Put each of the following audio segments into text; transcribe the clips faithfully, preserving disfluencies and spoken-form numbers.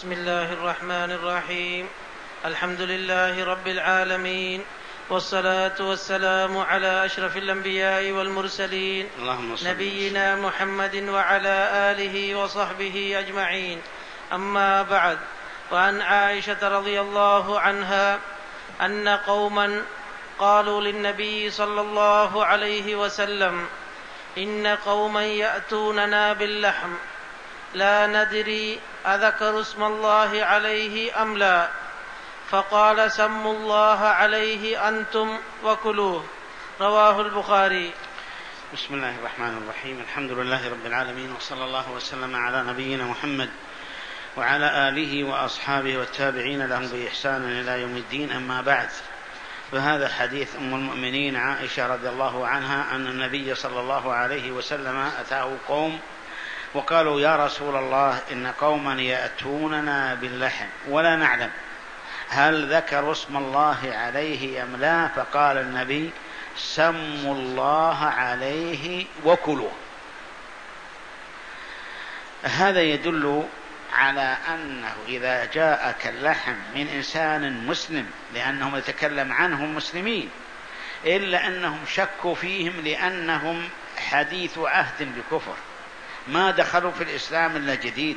بسم الله الرحمن الرحيم. الحمد لله رب العالمين، والصلاة والسلام على أشرف الأنبياء والمرسلين نبينا محمد وعلى آله وصحبه أجمعين. أما بعد، وعن عائشة رضي الله عنها أن قوما قالوا للنبي صلى الله عليه وسلم: إن قوما يأتوننا باللحم لا ندري أذكر اسم الله عليه أم لا، فقال: سموا الله عليه أنتم وكلوه. رواه البخاري. بسم الله الرحمن الرحيم. الحمد لله رب العالمين، وصلى الله وسلم على نبينا محمد وعلى آله وأصحابه والتابعين لهم بإحسان إلى يوم الدين. أما بعد، فهذا حديث أم المؤمنين عائشة رضي الله عنها أن النبي صلى الله عليه وسلم أتاه قوم وقالوا: يا رسول الله، إن قوما يأتوننا باللحم ولا نعلم هل ذكروا اسم الله عليه أم لا، فقال النبي: سموا الله عليه وكلوه. هذا يدل على أنه إذا جاءك اللحم من إنسان مسلم، لأنهم يتكلم عنهم مسلمين، إلا أنهم شكوا فيهم لأنهم حديث عهد بكفر، ما دخلوا في الإسلام إلا جديد،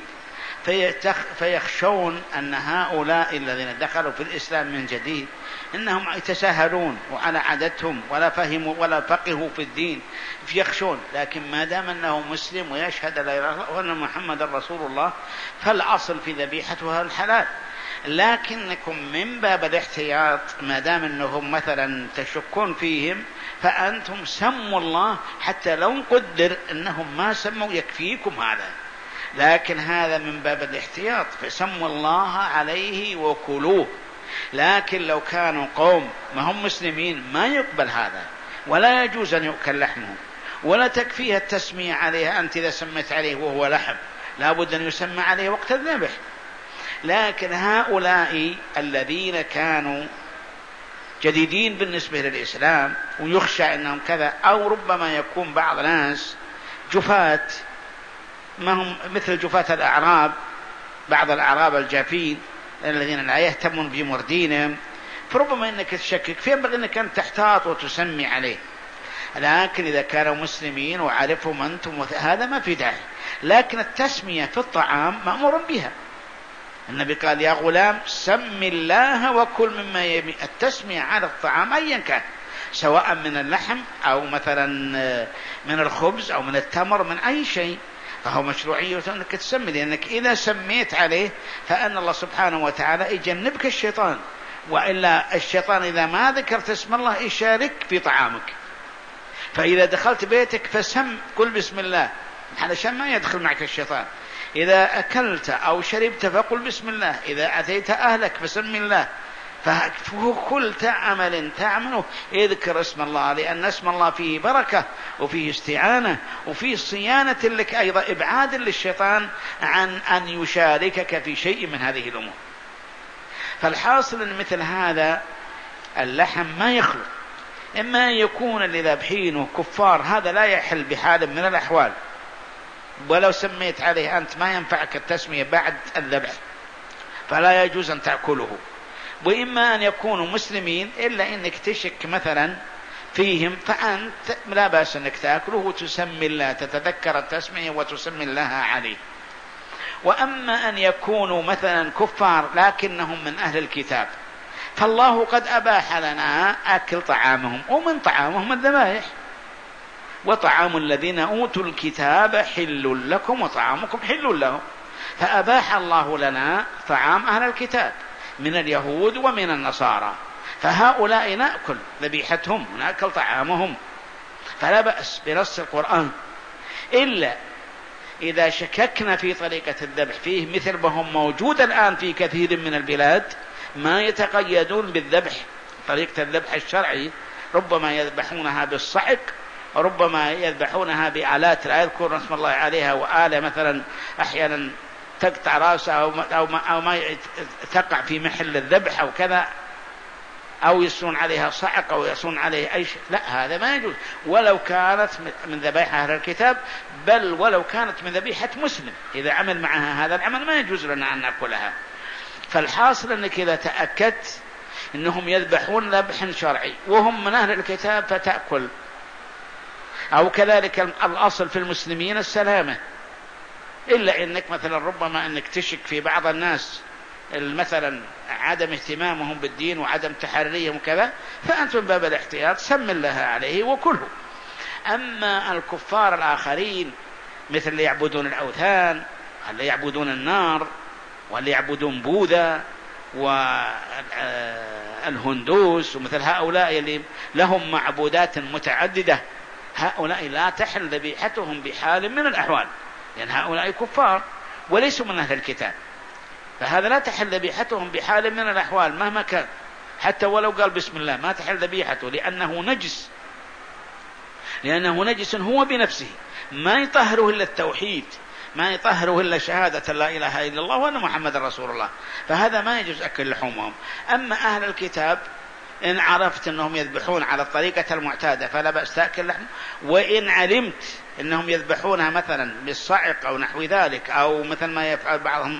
فيخشون أن هؤلاء الذين دخلوا في الإسلام من جديد إنهم يتساهلون وعلى عادتهم ولا فهموا ولا فقهوا في الدين، فيخشون. لكن ما دام أنه مسلم ويشهد لا إله إلا الله وأن محمد رسول الله، فالأصل في ذبيحتها الحلال. لكنكم من باب الاحتياط، ما دام أنهم مثلا تشكون فيهم، فأنتم سموا الله، حتى لو قدر أنهم ما سموا يكفيكم هذا، لكن هذا من باب الاحتياط، فسموا الله عليه وكلوه. لكن لو كانوا قوم ما هم مسلمين ما يقبل هذا، ولا يجوز أن يؤكل لحمه، ولا تكفيها التسمية عليه. أنت إذا سميت عليه وهو لحم لابد أن يسمى عليه وقت الذبح. لكن هؤلاء الذين كانوا جديدين بالنسبة للإسلام ويخشى أنهم كذا، أو ربما يكون بعض ناس جفاة، ما هم مثل جفاة الأعراب، بعض الأعراب الجافين الذين لا يهتمون بأمور دينهم، فربما أنك تشكك، فينبغي أنك أن تحتاط وتسمي عليه. لكن إذا كانوا مسلمين وعرفهم أنتم هذا ما في داعي. لكن التسمية في الطعام مأمور بها. النبي قال: يا غلام، سم الله وكل مما يمي. التسمية على الطعام أيا كان، سواء من اللحم أو مثلا من الخبز أو من التمر، من أي شيء، فهو مشروعية أنك تسمي، لأنك إذا سميت عليه فأن الله سبحانه وتعالى يجنبك الشيطان. وإلا الشيطان إذا ما ذكرت اسم الله يشارك في طعامك. فإذا دخلت بيتك فسم، قل بسم الله علشان ما يدخل معك الشيطان. إذا أكلت أو شربت فقل بسم الله. إذا أتيت أهلك فسم الله. فكل عمل تعمله اذكر اسم الله، لأن اسم الله فيه بركة وفيه استعانة وفيه صيانة لك، أيضا إبعاد للشيطان عن أن يشاركك في شيء من هذه الأمور. فالحاصل أن مثل هذا اللحم ما يخلو، إما يكون اللي ذابحينه كفار، هذا لا يحل بحال من الأحوال، ولو سميت عليه أنت ما ينفعك التسمية بعد الذبح، فلا يجوز أن تأكله. وإما أن يكونوا مسلمين إلا إنك تشك مثلا فيهم، فأنت لا بأس أنك تأكله وتسمي الله، تتذكر التسمية وتسمي الله عليه. وأما أن يكونوا مثلا كفار لكنهم من أهل الكتاب، فالله قد أباح لنا أكل طعامهم، ومن طعامهم الذبائح. وطعام الذين أوتوا الكتاب حل لكم وطعامكم حل لهم، فأباح الله لنا طعام أهل الكتاب من اليهود ومن النصارى، فهؤلاء نأكل ذبيحتهم ونأكل طعامهم، فلا بأس بنص القرآن. إلا إذا شككنا في طريقة الذبح فيه، مثل ما هم موجود الآن في كثير من البلاد، ما يتقيدون بالذبح طريقة الذبح الشرعي، ربما يذبحونها بالصعق، وربما يذبحونها بآلات لا يذكرون اسم الله عليها، وآلة مثلا أحيانا تقطع رأسه أو ما, أو ما, أو ما تقع في محل الذبح أو كذا، أو يصون عليها صعق أو يصون عليه أي شيء، لا، هذا ما يجوز، ولو كانت من ذبائح أهل الكتاب، بل ولو كانت من ذبيحة مسلم إذا عمل معها هذا العمل ما يجوز لنا أن نأكلها. فالحاصل أنك إذا تأكدت أنهم يذبحون ذبح شرعي وهم من أهل الكتاب فتأكل. أو كذلك الأصل في المسلمين السلامة، إلا أنك مثلا ربما أنك تشك في بعض الناس مثلا عدم اهتمامهم بالدين وعدم تحريهم كذا، فأنت من باب الاحتياط سم الله عليه وكله. أما الكفار الآخرين مثل اللي يعبدون الأوثان، اللي يعبدون النار، واللي يعبدون بوذا والهندوس ومثل هؤلاء اللي لهم معبودات متعددة، هؤلاء لا تحل ذبيحتهم بحال من الأحوال، لأن يعني هؤلاء كفار وليسوا من أهل الكتاب، فهذا لا تحل ذبيحتهم بحال من الأحوال مهما كان، حتى ولو قال بسم الله ما تحل ذبيحته، لأنه نجس، لأنه نجس هو بنفسه، ما يطهره إلا التوحيد، ما يطهره إلا شهادة لا إله إلا الله وأن محمد رسول الله، فهذا ما يجوز أكل لحومهم. أما أهل الكتاب إن عرفت أنهم يذبحون على الطريقة المعتادة فلا بأس تأكل لحم، وإن علمت أنهم يذبحونها مثلا بالصعق أو نحو ذلك، أو مثل ما يفعل بعضهم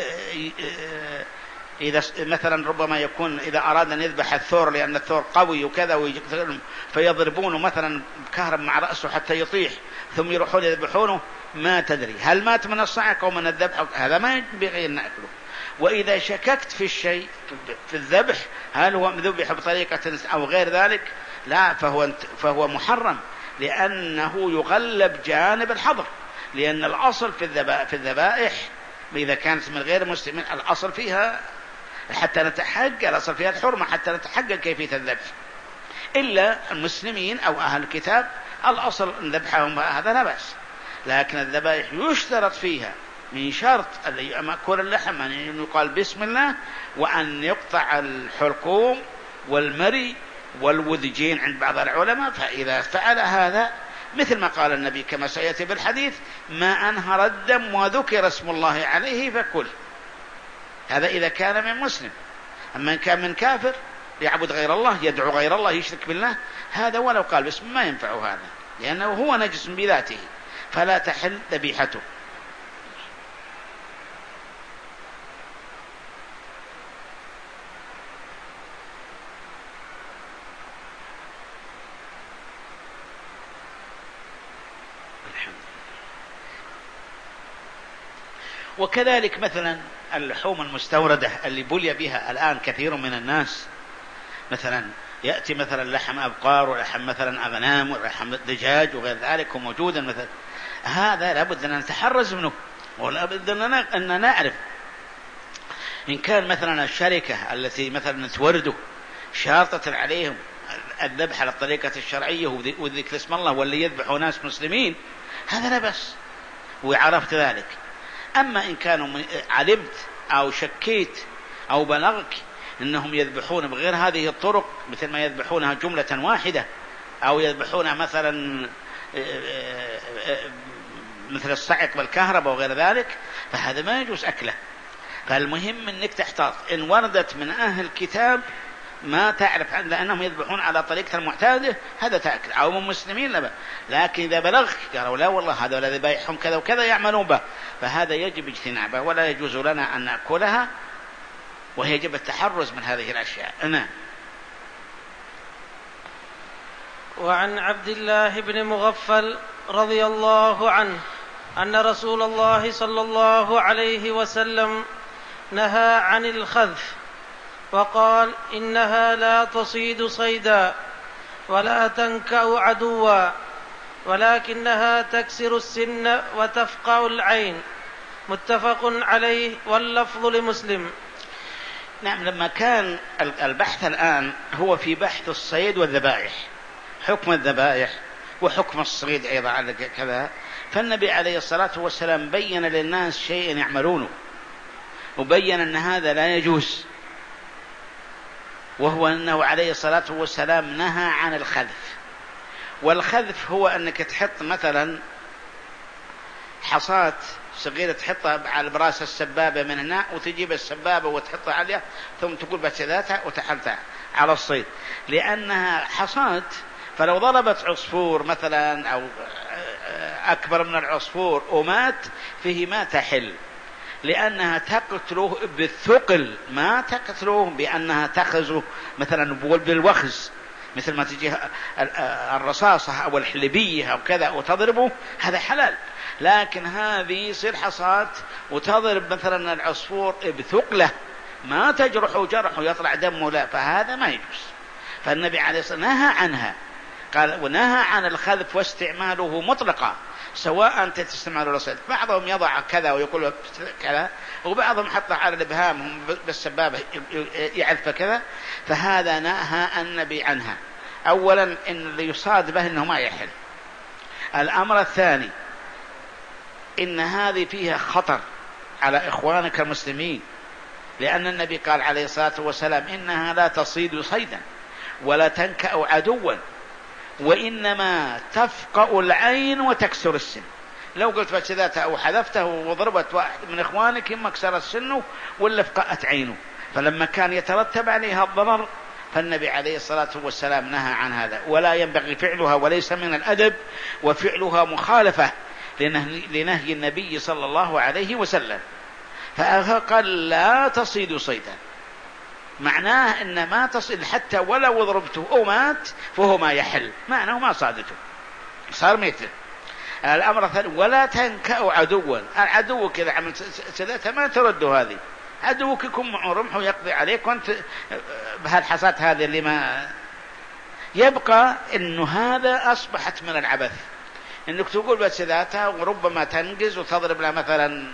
إذا مثلا ربما يكون إذا أراد أن يذبح الثور لأن الثور قوي وكذا فيضربونه مثلا كهرب مع رأسه حتى يطيح ثم يروحون يذبحونه، ما تدري هل مات من الصعق أو من الذبح، هذا ما ينبغي أن نأكله. وإذا شككت في الشيء في الذبح هل هو ذبح بطريقة أو غير ذلك، لا، فهو, فهو محرم، لأنه يغلب جانب الحظر، لأن الأصل في الذبائح, في الذبائح إذا كانت من غير مسلمين الأصل فيها حتى نتحقق، الأصل فيها الحرمة حتى نتحقق كيفية الذبح، إلا المسلمين أو أهل الكتاب الأصل أن ذبحهم هذا لا بأس. لكن الذبائح يشترط فيها من شرط مأكول اللحم أن يقال بسم الله، وأن يقطع الحلقوم والمري والوذجين عند بعض العلماء، فإذا فعل هذا مثل ما قال النبي كما سيأتي بالحديث ما أنهر الدم وذكر اسم الله عليه فكل، هذا إذا كان من مسلم. أما إن كان من كافر يعبد غير الله يدعو غير الله يشرك بالله، هذا ولو قال باسم ما ينفع هذا، لأنه هو نجس بذاته فلا تحل ذبيحته. وكذلك مثلا اللحوم المستوردة اللي بلي بها الآن كثير من الناس، مثلا يأتي مثلا لحم أبقار ولحم مثلا أغنام ولحم دجاج وغير ذلك وموجودا مثلا، هذا لابد أن نتحرز منه، ولابد أن نعرف إن كان مثلا الشركة التي مثلا تورده شارطة عليهم الذبح على الطريقة الشرعية وذكر اسم الله واللي يذبحوا ناس مسلمين، هذا لا بأس وعرفت ذلك. أما إن كانوا علمت أو شكيت أو بلغك أنهم يذبحون بغير هذه الطرق مثل ما يذبحونها جملة واحدة أو يذبحونها مثلا مثل الصعق بالكهرباء وغير ذلك، فهذا ما يجوز أكله. فالمهم أنك تحتاط، إن وردت من أهل الكتاب ما تعرف لأنهم يذبحون على طريقة المعتادة هذا تأكل، أو من مسلمين لبا. لكن إذا بلغك قالوا لا والله هذا ولا ذبائحهم كذا وكذا يعملون به، فهذا يجب اجتنابه ولا يجوز لنا أن نأكلها، ويجب التحرز من هذه الأشياء. نعم. وعن عبد الله بن مغفل رضي الله عنه أن رسول الله صلى الله عليه وسلم نهى عن الخذف وقال إنها لا تصيد صيدا ولا تنكأ عدوا ولكنها تكسر السن وتفقع العين، متفق عليه واللفظ لمسلم. نعم. لما كان البحث الآن هو في بحث الصيد والذبائح، حكم الذبائح وحكم الصيد أيضا على كذا، فالنبي عليه الصلاة والسلام بين للناس شيء يعملونه وبين أن هذا لا يجوز، وهو أنه عليه الصلاة والسلام نهى عن الخذف. والخذف هو أنك تحط مثلا حصاة صغيرة تحطها على براس السبابة من هنا وتجيب السبابة وتحطها عليها ثم تقول بس ذاتها وتحلتها، على الصيد، لأنها حصاد، فلو ضربت عصفور مثلا أو أكبر من العصفور ومات فيه ما تحل، لأنها تقتله بالثقل، ما تقتله بأنها تخزه مثلا بالوخز مثل ما تجي الرصاصة أو الحلبية أو كذا وتضربه، هذا حلال. لكن هذه يصير حصاد وتضرب مثلا العصفور بثقله ما تجرحه جرحه يطلع دمه، لا، فهذا ما يجوز. فالنبي عليه الصلاة والسلام نهى عنها، قال ونهى عن الخذف واستعماله مطلقا، سواء أنت تستعمله للصيد. بعضهم يضع كذا ويقول كذا، وبعضهم حط على الإبهام بالسبابة يعرف كذا، فهذا نهى النبي عنها. أولا إن اللي يصاد به إنه ما يحل. الأمر الثاني إن هذه فيها خطر على إخوانك المسلمين، لأن النبي قال عليه الصلاة والسلام إنها لا تصيد صيدا ولا تنكأ عدوا، وإنما تفقأ العين وتكسر السن. لو قلت بس ذاته أو حذفته وضربت واحد من إخوانك إما كسرت سنه ولا فقأت عينه، فلما كان يترتب عليها الضرر فالنبي عليه الصلاة والسلام نهى عن هذا، ولا ينبغي فعلها، وليس من الأدب، وفعلها مخالفة لنهي النبي صلى الله عليه وسلم. فقال لا تصيد صيدا، معناه إن ما تصيد حتى ولو ضربته أو مات فهو ما يحل، معناه ما صادته صار ميته. الأمر الثاني ولا تنكأ عدوا، العدو كذا عمل سداتها ما ترده، هذه عدوك يكون معه رمح ويقضي عليك وانت بهالحصات هذه اللي ما يبقى. إنه هذا أصبحت من العبث، إنك تقول بس ذاتها وربما تنقز وتضرب لها مثلا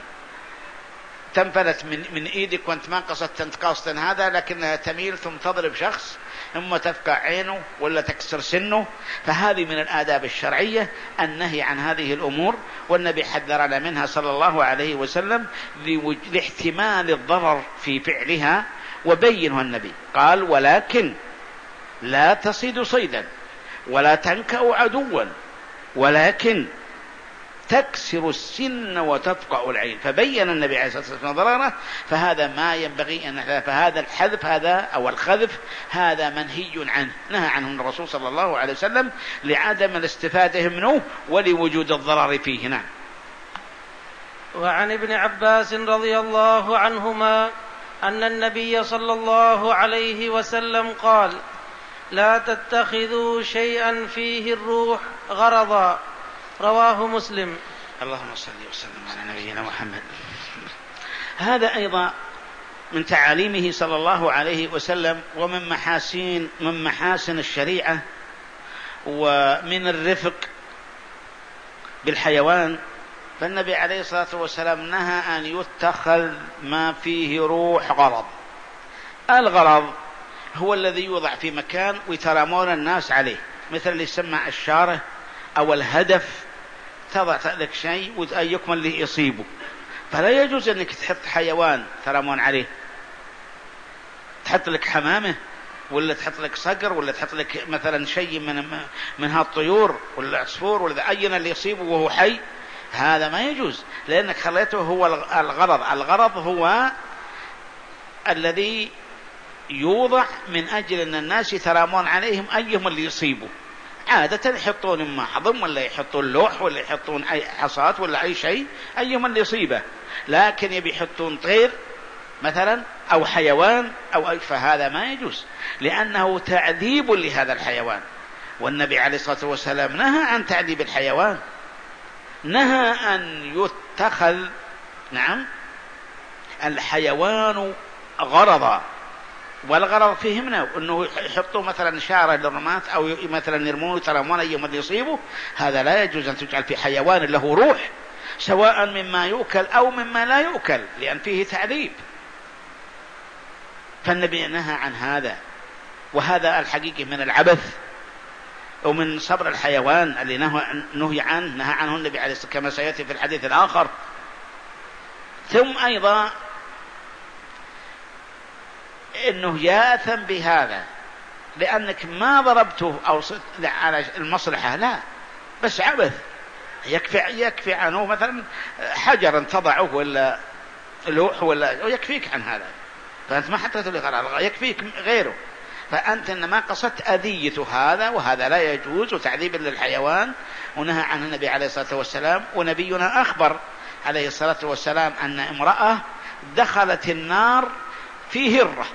تنفلت من, من إيدك وانت ما قصدت تنتقاص هذا، لكنها تميل ثم تضرب شخص ثم تفقع عينه ولا تكسر سنه. فهذه من الآداب الشرعية النهي عن هذه الأمور، والنبي حذرنا منها صلى الله عليه وسلم لاحتمال الضرر في فعلها، وبينه النبي قال ولكن لا تصيد صيدا ولا تنكأ عدوا ولكن تكسر السن وتفقأ العين، فبين النبي عليه الصلاة والسلام ضرره، فهذا ما ينبغي أن، فهذا الحذف هذا أو الخذف هذا منهي عنه، نهى عنه الرسول صلى الله عليه وسلم لعدم الاستفادة منه ولوجود الضرر فيه. نعم. وعن ابن عباس رضي الله عنهما أن النبي صلى الله عليه وسلم قال لا تتخذوا شيئا فيه الروح غرضا، رواه مسلم. اللهم صل وسلم على نبينا محمد. هذا أيضا من تعاليمه صلى الله عليه وسلم، ومن محاسن من محاسن الشريعة ومن الرفق بالحيوان. فالنبي عليه الصلاة والسلام نهى أن يتخذ ما فيه روح غرض. الغرض هو الذي يوضع في مكان ويترامون الناس عليه، مثل اللي يسمى الشارة أو الهدف، تضع لك شيء وتأيكم اللي يصيبه، فلا يجوز أنك تحط حيوان ترامون عليه، تحط لك حمامة ولا تحط لك صقر ولا تحط لك مثلا شيء من من هالطيور ولا عصفور ولا أينا اللي يصيبه وهو حي، هذا ما يجوز، لأنك خليته هو الغرض. الغرض هو الذي يوضع من أجل أن الناس يترامون عليهم أيهم اللي يصيبه. عادة يحطون إما حضم ولا يحطون لوح ولا يحطون أي حصات ولا أي شيء أيهم اللي يصيبه، لكن يبي يحطون طير مثلا أو حيوان أو أي، فهذا ما يجوز لأنه تعذيب لهذا الحيوان. والنبي عليه الصلاة والسلام نهى عن تعذيب الحيوان، نهى أن يتخذ نعم الحيوان غرضا. والغرض فهمنا أنه يحطوا مثلا شارة للرماة أو مثلا يرمون ترمون أيهم اللي يصيبه، هذا لا يجوز أن تجعل في حيوان له روح، سواء مما يؤكل أو مما لا يؤكل، لأن فيه تعذيب. فالنبي نهى عن هذا، وهذا الحقيقة من العبث ومن صبر الحيوان اللي نهي عنه، نهى عنه النبي عليه الصلاة والسلام كما سيأتي في الحديث الآخر. ثم أيضا إنه ياثم بهذا، لأنك ما ضربته أو على المصلحة، لا، بس عبث، يكفي يكفي عنه مثلا حجرا تضعه ولا لوح ولا، ويكفيك عن هذا، فأنت ما حطيته لغرض، يكفيك غيره. فأنت إنما قصدت أذية هذا، وهذا لا يجوز، وتعذيب للحيوان، ونهى عن النبي عليه الصلاة والسلام. ونبينا أخبر عليه الصلاة والسلام أن امرأة دخلت النار في هرة،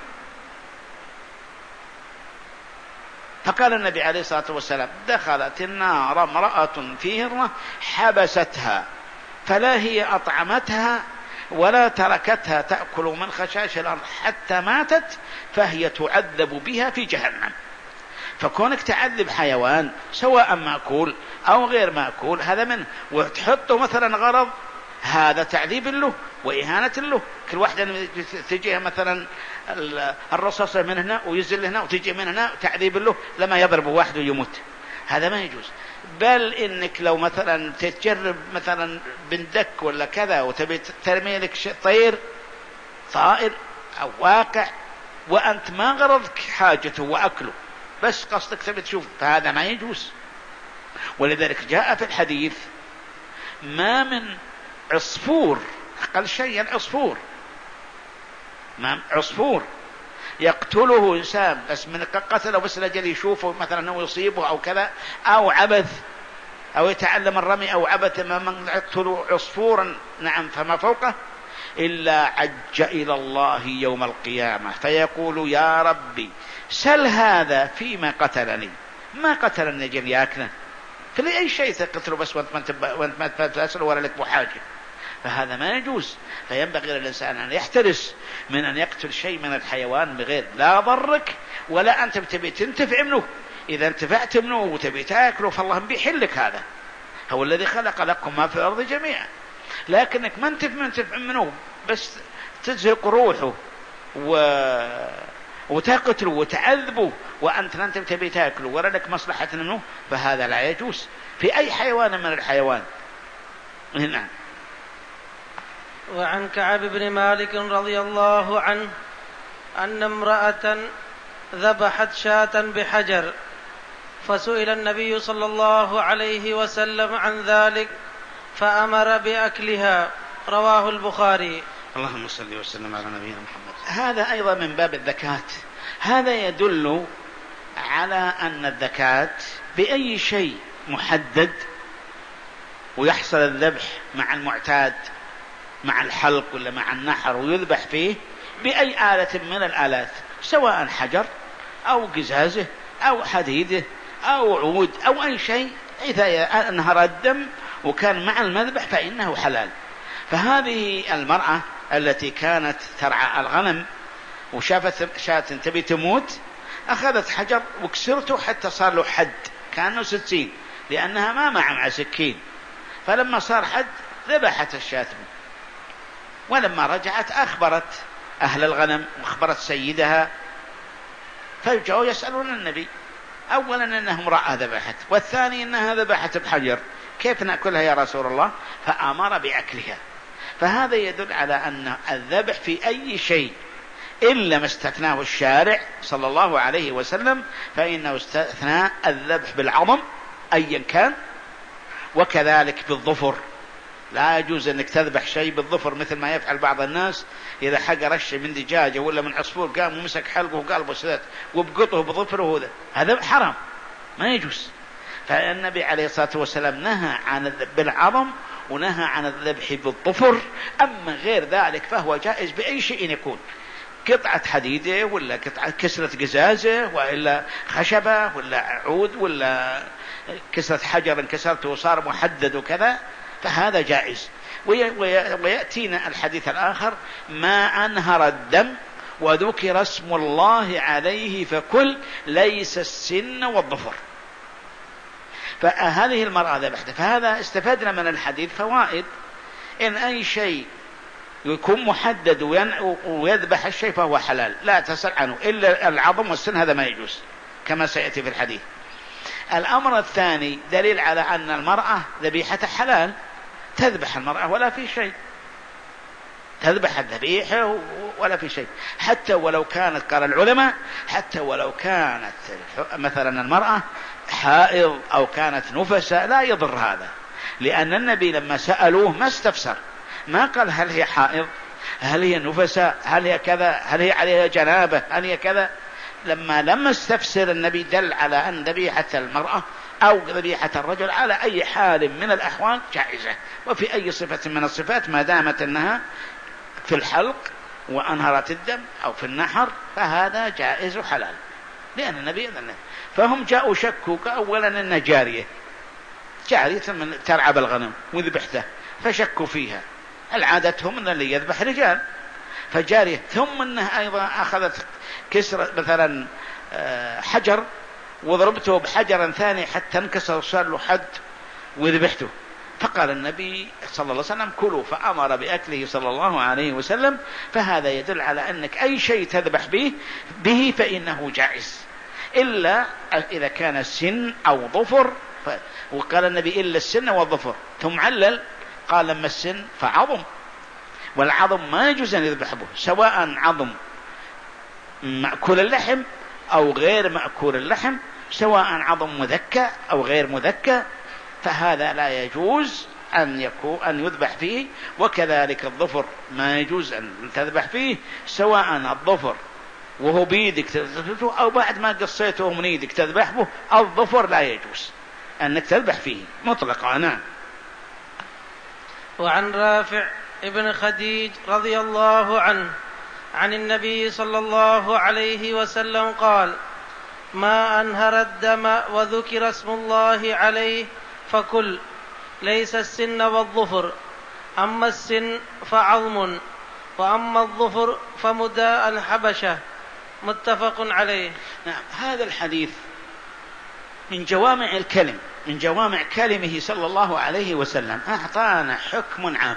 فقال النبي عليه الصلاة والسلام: دخلت النار امرأة في هرة حبستها، فلا هي أطعمتها ولا تركتها تأكل من خشاش الأرض حتى ماتت، فهي تعذب بها في جهنم. فكونك تعذب حيوان سواء مأكول أو غير مأكول هذا منه، وتحطه مثلا غرض، هذا تعذيب له وإهانة له. كل واحدة تجيها مثلا الرصاصة من هنا ويزل هنا، وتجي من هنا تعذيب له لما يضرب واحد ويموت، هذا ما يجوز. بل إنك لو مثلا تتجرب مثلا بندك ولا كذا وتبي ترمي لك طير طائر أو واقع وأنت ما غرضك حاجته وأكله، بس قصدك تبي تشوف، فهذا ما يجوز. ولذلك جاء في الحديث: ما من عصفور، أقل شيء العصفور، ما عصفور يقتله إنسان بس من قتله بس لجل يشوفه مثلا أنه يصيبه أو كذا، أو عبث أو يتعلم الرمي أو عبث، ما من يقتل عصفورا نعم فما فوقه إلا عج إلى الله يوم القيامة فيقول: يا ربي سل هذا فيما قتلني، ما قتلني جل ياكله، فلأي شيء تقتله بس وانت ما تسأل ولا لك بحاجة، فهذا ما يجوز. فينبغي للإنسان أن يحترس من أن يقتل شيء من الحيوان بغير لا ضرك ولا أنت بتبي تنتفع منه. إذا انتفعت منه وتبي تأكله فالله بيحلك، هذا هو الذي خلق لكم ما في الأرض جميعا. لكنك ما انت منتفع منه بس تزهق روحه و... وتقتله وتعذبه وأنت لا تبي تأكله ولا لك مصلحة منه، فهذا لا يجوز في أي حيوان من الحيوان. نعم. وعن كعب بن مالك رضي الله عنه أن امرأة ذبحت شاة بحجر، فسئل النبي صلى الله عليه وسلم عن ذلك فأمر بأكلها، رواه البخاري. اللهم صل وسلم على نبينا محمد. هذا أيضا من باب الذكاة، هذا يدل على أن الذكاة بأي شيء محدد ويحصل الذبح مع المعتاد، مع الحلق ولا مع النحر، ويذبح فيه بأي آلة من الآلات، سواء حجر أو قزازه أو حديده أو عود أو أي شيء، إذا انهر الدم وكان مع المذبح فإنه حلال. فهذه المرأة التي كانت ترعى الغنم وشافت شاة تبي تموت، أخذت حجر وكسرته حتى صار له حد كأنه ستين، لأنها ما مع سكين، فلما صار حد ذبحت الشاة. ولما رجعت أخبرت أهل الغنم وأخبرت سيدها، فجاءوا يسألون النبي: أولا أنها امرأة ذبحت، والثاني أنها ذبحت بحجر، كيف نأكلها يا رسول الله؟ فأمر بأكلها. فهذا يدل على أن الذبح في أي شيء إلا ما استثناه الشارع صلى الله عليه وسلم فإنه استثناء الذبح بالعظم أيا كان، وكذلك بالظفر. لا يجوز أنك تذبح شيء بالظفر مثل ما يفعل بعض الناس، إذا حق رش من دجاجة ولا من عصفور قام ومسك حلقه وقلبه سدت وبقطه بظفره، هذا حرام ما يجوز. فالنبي عليه الصلاة والسلام نهى عن الذبح بالعظم ونهى عن الذبح بالظفر. أما غير ذلك فهو جائز بأي شيء يكون، قطعة حديدة ولا قطعة كسرة قزازة ولا خشبة ولا عود ولا كسرة حجر انكسرته وصار محدد وكذا، فهذا جائز. ويأتينا الحديث الآخر: ما أنهر الدم وذكر اسم الله عليه فكل، ليس السن والظفر. فهذه المرأة ذبحت. فهذا استفدنا من الحديث فوائد: إن أي شيء يكون محدد ويذبح الشيء فهو حلال، لا تسأل عنه، إلا العظم والسن هذا ما يجوز كما سيأتي في الحديث. الأمر الثاني دليل على أن المرأة ذبيحة حلال، تذبح المرأة ولا في شيء، تذبح الذبيحة ولا في شيء، حتى ولو كانت، قال العلماء، حتى ولو كانت مثلا المرأة حائض أو كانت نفسة لا يضر هذا، لأن النبي لما سألوه ما استفسر، ما قال هل هي حائض، هل هي نفسة، هل هي كذا، هل هي عليها جنابة، هل هي كذا، لما لم استفسر النبي دل على أن ذبيحة المرأة أو ذبيحة الرجل على أي حال من الأحوال جائزة، وفي أي صفة من الصفات ما دامت أنها في الحلق وأنهرت الدم أو في النحر فهذا جائز حلال، لأن النبي أذن. فهم جاءوا شكوا أولا أن جارية جارية من ترعى بالغنم وذبحته فشكوا فيها، العادتهم أن اللي يذبح رجال فجارية، ثم أنها أيضا أخذت كسر مثلا حجر وضربته بحجر ثاني حتى انكسر وصار له حد وذبحته، فقال النبي صلى الله عليه وسلم كلوا، فأمر بأكله صلى الله عليه وسلم. فهذا يدل على أنك أي شيء تذبح به به فإنه جائز، إلا إذا كان السن أو ظفر ف... وقال النبي إلا السن والظفر، ثم علل قال لما السن فعظم، والعظم ما يجوز أن يذبح به سواء عظم مأكول اللحم أو غير مأكول اللحم، سواء عظم مذكى أو غير مذكى، فهذا لا يجوز أن يكون أن يذبح فيه. وكذلك الظفر ما يجوز أن تذبح فيه، سواء الظفر وهو بيدك تذبحه أو بعد ما قصيته من يدك تذبح به، الظفر لا يجوز أنك تذبح فيه مطلقا. نعم. وعن رافع ابن خديج رضي الله عنه عن النبي صلى الله عليه وسلم قال: ما أنهر الدم وذكر اسم الله عليه فكل، ليس السن والظفر، أما السن فعظم، وأما الظفر فمداء الحبشة. متفق عليه. نعم. هذا الحديث من جوامع الكلم، من جوامع كلمه صلى الله عليه وسلم، أعطانا حكم عام،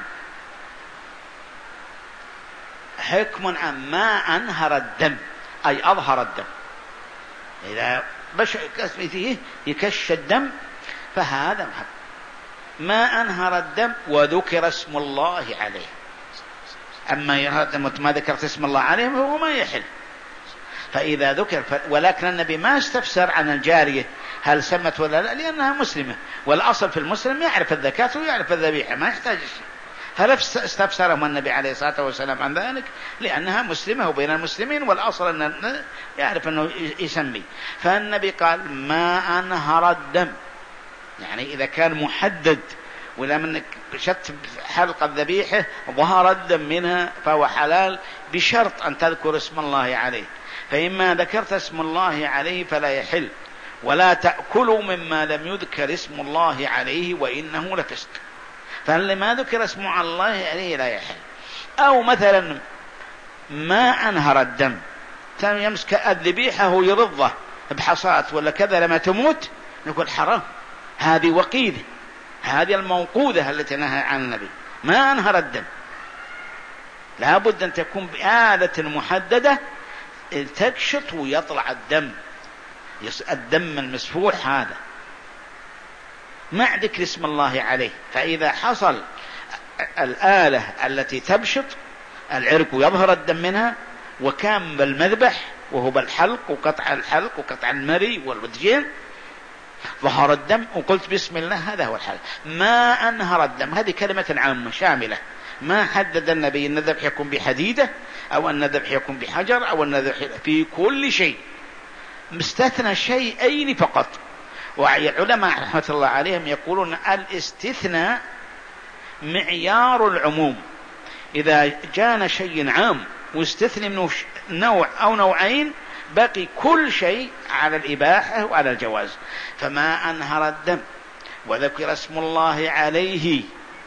حكم عام ما أنهر الدم أي أظهر الدم، إذا بش فيه يكش الدم فهذا محب. ما أنهر الدم وذكر اسم الله عليه، أما ما ذكرت اسم الله عليه فهو ما يحل. فإذا ذكر ف... ولكن النبي ما استفسر عن الجارية هل سمت ولا لا، لأنها مسلمة، والأصل في المسلم يعرف الذكاة ويعرف الذبيحة، ما يحتاج شيء. فلا استفسرهم النبي عليه الصلاة والسلام عن ذلك، لأنها مسلمة وبين المسلمين، والأصل أن يعرف أنه يسمي. فالنبي قال ما أنهر الدم، يعني إذا كان محدد ولا منك شت حلق الذبيحة ظهر الدم منها فهو حلال، بشرط أن تذكر اسم الله عليه. فإما ذكرت اسم الله عليه فلا يحل، ولا تأكلوا مما لم يذكر اسم الله عليه وإنه لفسق. فاللي ما ذكر اسم الله عليه لا يحل. أو مثلا ما أنهر الدم، يمسك الذبيحة ويرضه بحصاة ولا كذا لما تموت، نقول حرام، هذه وقيدة، هذه الموقودة التي نهى عن النبي. ما أنهر الدم لا بد أن تكون بآلة محددة تكشط ويطلع الدم، الدم المسفوح هذا مع ذكر اسم الله عليه. فإذا حصل الآلة التي تبشط العرق ويظهر الدم منها، وكان بالمذبح وهو بالحلق وقطع الحلق وقطع المري والودجين ظهر الدم وقلت بسم الله، هذا هو الحل. ما أنهر الدم هذه كلمة عامة شاملة، ما حدد النبي أن الذبح يكون بحديدة أو أن الذبح يكون بحجر أو أن الذبح في كل شيء، مستثنى شيئين فقط. والعلماء رحمة الله عليهم يقولون الاستثناء معيار العموم، إذا جاءنا شيء عام واستثنى منه نوع أو نوعين بقي كل شيء على الإباحة وعلى الجواز. فما أنهر الدم وذكر اسم الله عليه،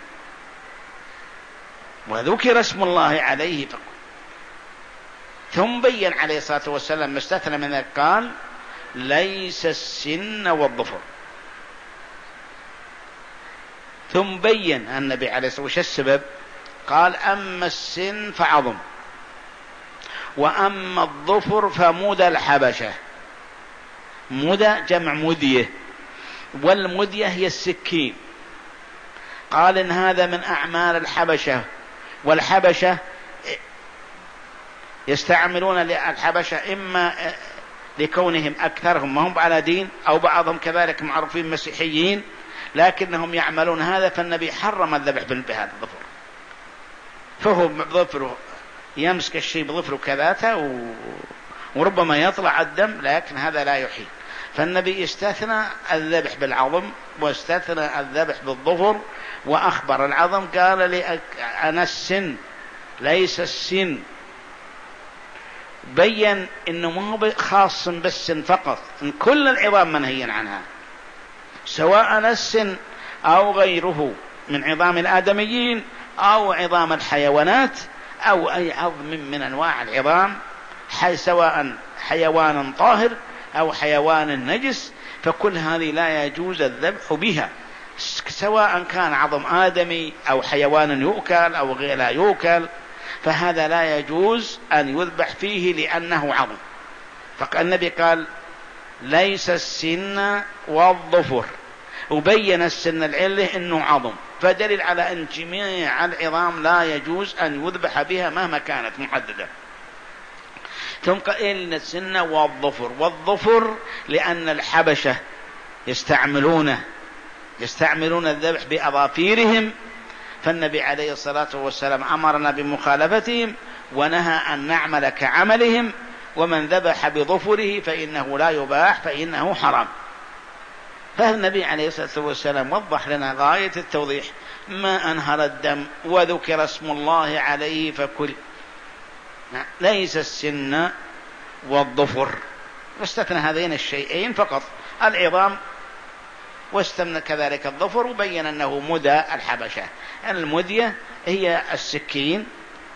وذكر اسم الله عليه فقط. ثم بين عليه الصلاة والسلام ما استثنى من ذلك، قال ليس السن والظفر. ثم بين النبي عليه الصلاة والسلام وش السبب، قال أما السن فعظم، وأما الظفر فمدى الحبشة. مدى جمع مدية، والمدية هي السكين. قال إن هذا من أعمال الحبشة، والحبشة يستعملون الحبشة إما لكونهم أكثرهم ما هم على دين، أو بعضهم كذلك معروفين مسيحيين، لكنهم يعملون هذا. فالنبي حرم الذبح بهذا الظفر، فهو ظفره يمسك الشيء بظفره كذاته وربما يطلع الدم، لكن هذا لا يحيل. فالنبي استثنى الذبح بالعظم واستثنى الذبح بالظفر، وأخبر العظم قال لي أنا السن ليس السن، بين إنه مو خاص بالسن فقط، إن كل العظام منهي عنها سواء السن أو غيره من عظام الآدميين أو عظام الحيوانات أو أي عظم من أنواع العظام، سواء حيوان طاهر أو حيوان نجس، فكل هذه لا يجوز الذبح بها، سواء كان عظم آدمي أو حيوان يؤكل أو غير لا يؤكل، فهذا لا يجوز أن يذبح فيه لأنه عظم. فالنبي قال ليس السن والظفر، وبين السن العلة أنه عظم، فدليل على أن جميع العظام لا يجوز أن يذبح بها مهما كانت محددة. ثم قال السن والظفر، والظفر لأن الحبشة يستعملونه يستعملون الذبح بأظافيرهم، فالنبي عليه الصلاة والسلام أمرنا بمخالفتهم ونهى أن نعمل كعملهم، ومن ذبح بظفره فإنه لا يباح فإنه حرام. فالنبي عليه الصلاة والسلام وضح لنا غاية التوضيح: ما أنهر الدم وذكر اسم الله عليه فكل، ليس السن والظفر، واستثنى هذين الشيئين فقط، العظام واستثنى كذلك الظفر، وبين أنه مدى الحبشة. المدية هي السكين،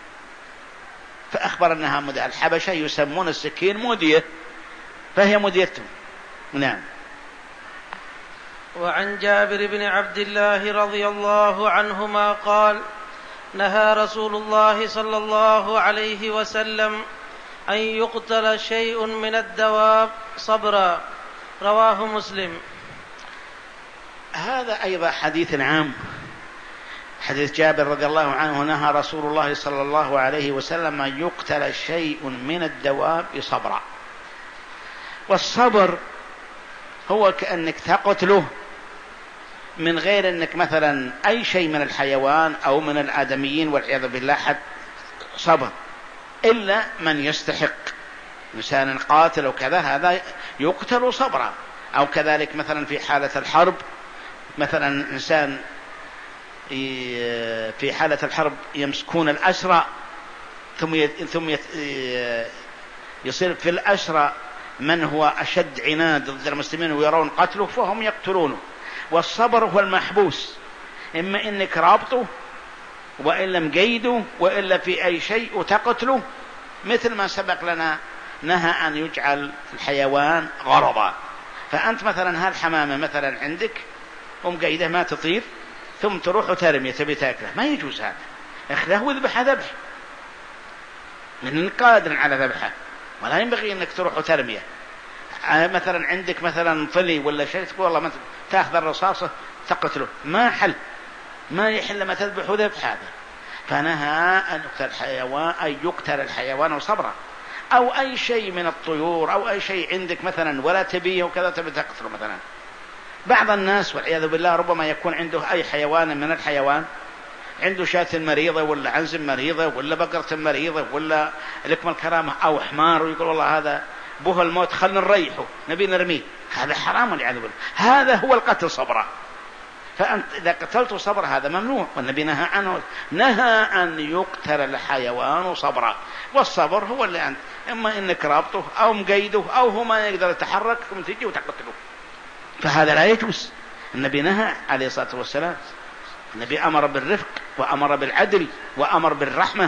فأخبر أنها مدى الحبشة يسمون السكين مدية، فهي مديتهم. نعم. وعن جابر بن عبد الله رضي الله عنهما قال: نهى رسول الله صلى الله عليه وسلم أن يقتل شيء من الدواب صبرا، رواه مسلم. هذا أيضا حديث عام، حديث جابر رضي الله عنه: نهى رسول الله صلى الله عليه وسلم أن يقتل شيء من الدواب صبرا. والصبر هو كأنك تقتله من غير أنك مثلا أي شيء من الحيوان أو من الآدميين والعياذ بالله حد صبر، إلا من يستحق، إنسان قاتل وكذا هذا يقتل صبرا. أو كذلك مثلا في حالة الحرب، مثلا إنسان في حالة الحرب يمسكون الأسرى ثم ثم يصير في الأسرى من هو أشد عناد ضد المسلمين ويرون قتله فهم يقتلونه. والصبر هو المحبوس، إما إنك رابطه وإلا مقيده وإلا في أي شيء وتقتله، مثل ما سبق لنا نهى أن يجعل الحيوان غرضا. فأنت مثلا هالحمامة مثلا عندك ومقيده ما تطير، ثم تروح وترمي تبي تاكله، ما يجوز هذا، اخذه وذبحه ذبح من قادر على ذبحه، ولا ينبغي انك تروح وترميه. مثلا عندك مثلا طلي ولا شيء، تقول والله ما تاخذ الرصاصه تقتله، ما حل، ما يحل لما تذبح ذبح هذا. فنهى ان يقتل الحيوان، أن يقتل الحيوان صبرا. او اي شيء من الطيور او اي شيء عندك مثلا ولا تبيه وكذا تبي تقتله. مثلا بعض الناس والعياذ بالله ربما يكون عنده اي حيوان من الحيوان، عنده شاة مريضة ولا عنزم مريضة ولا بقرة مريضة ولا لكم الكرامة أو حمار، ويقول والله هذا به الموت خلنا نريحه نبي نرميه، هذا حرام والعياذ بالله، هذا هو القتل صبرا. فأنت إذا قتلت صبر هذا ممنوع، والنبي نهى عنه، نهى أن يقتل الحيوان صبرا. والصبر هو اللي أنت إما إنك رابطه أو مقيده أو هو ما يقدر يتحرك ثم تجي وتقتله، فهذا لا يجوز. النبي نهى عليه الصلاة والسلام، النبي أمر بالرفق وأمر بالعدل وأمر بالرحمة.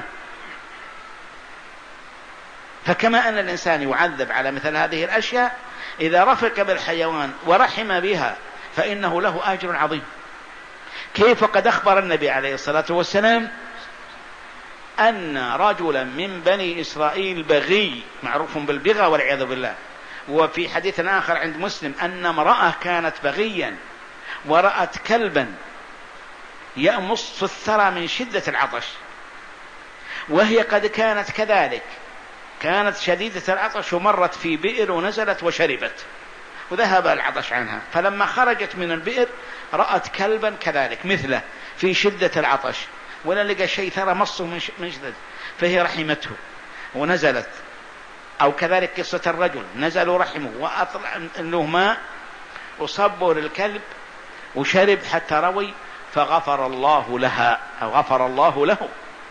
فكما أن الإنسان يعذب على مثل هذه الأشياء، إذا رفق بالحيوان ورحم بها فإنه له أجر عظيم. كيف قد أخبر النبي عليه الصلاة والسلام أن رجلا من بني إسرائيل بغي، معروف بالبغى والعياذ بالله، وفي حديث آخر عند مسلم أن امرأة كانت بغيا ورأت كلبا يأمص الثرى من شدة العطش، وهي قد كانت كذلك، كانت شديدة العطش ومرت في بئر ونزلت وشربت وذهب العطش عنها، فلما خرجت من البئر رأت كلبا كذلك مثله في شدة العطش ولا لقى شيء ثرى مصه من شدة، فهي رحمته ونزلت أو كذلك قصة الرجل نزلوا رحمه وأطلع له ماء وصبوا للكلب وشرب حتى روي فغفر الله لها أو غفر الله له.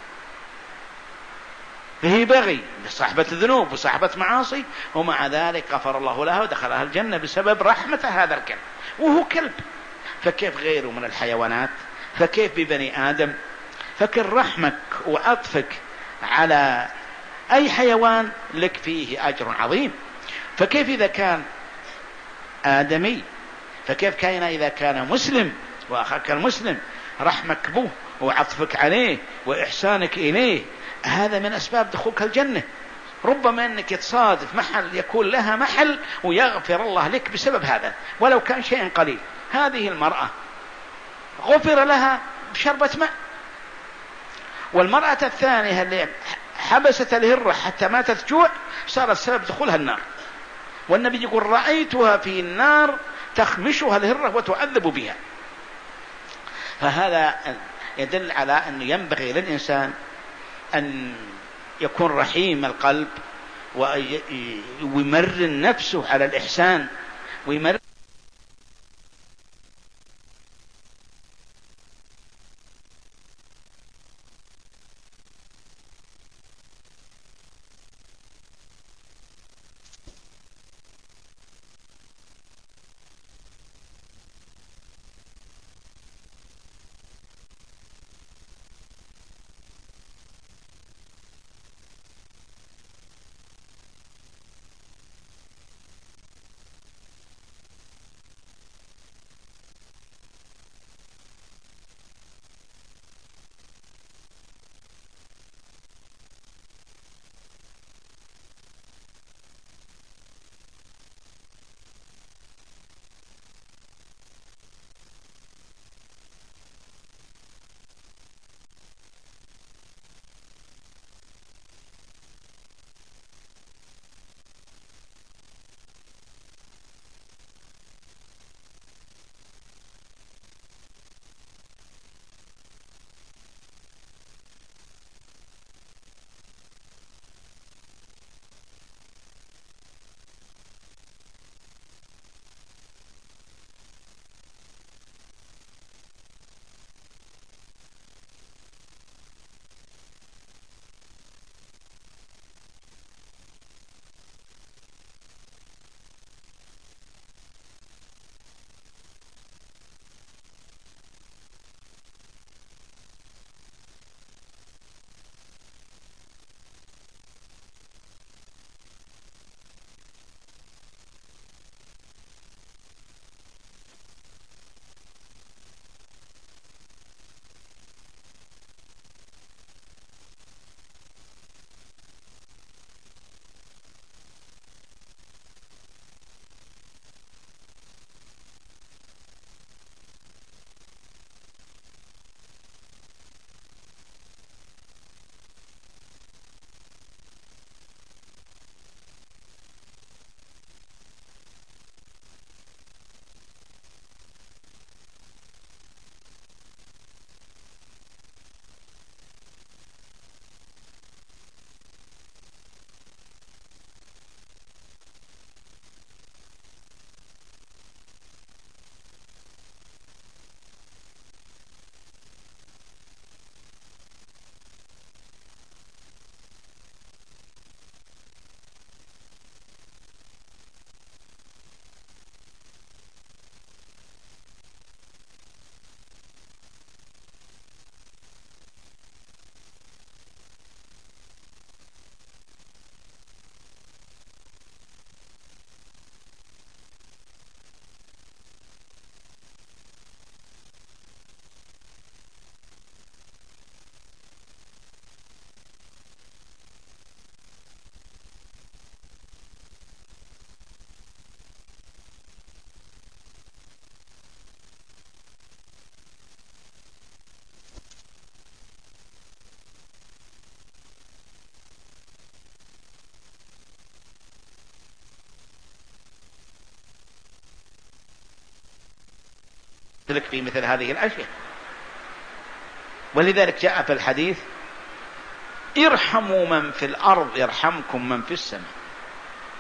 فهي بغي بصاحبة ذنوب وصاحبة معاصي، ومع ذلك غفر الله لها ودخلها الجنة بسبب رحمة هذا الكلب، وهو كلب. فكيف غيره من الحيوانات؟ فكيف ببني آدم؟ فكن رحمك وعطفك على أي حيوان لك فيه أجر عظيم. فكيف إذا كان آدمي؟ فكيف كان إذا كان مسلم وأخاك المسلم؟ رحمك به وعطفك عليه وإحسانك إليه هذا من أسباب دخولك الجنة. ربما أنك تصادف محل يكون لها محل ويغفر الله لك بسبب هذا ولو كان شيء قليل. هذه المرأة غفر لها بشربة ماء. والمرأة الثانية اللي حبست الهرة حتى ماتت جوع صارت سبب دخولها النار، والنبي يقول رأيتها في النار تخمشها الهرة وتعذب بها. فهذا يدل على أنه ينبغي للإنسان أن يكون رحيم القلب ويمرن نفسه على الإحسان ويمرن لك في مثل هذه الأشياء. ولذلك جاء في الحديث ارحموا من في الأرض يرحمكم من في السماء.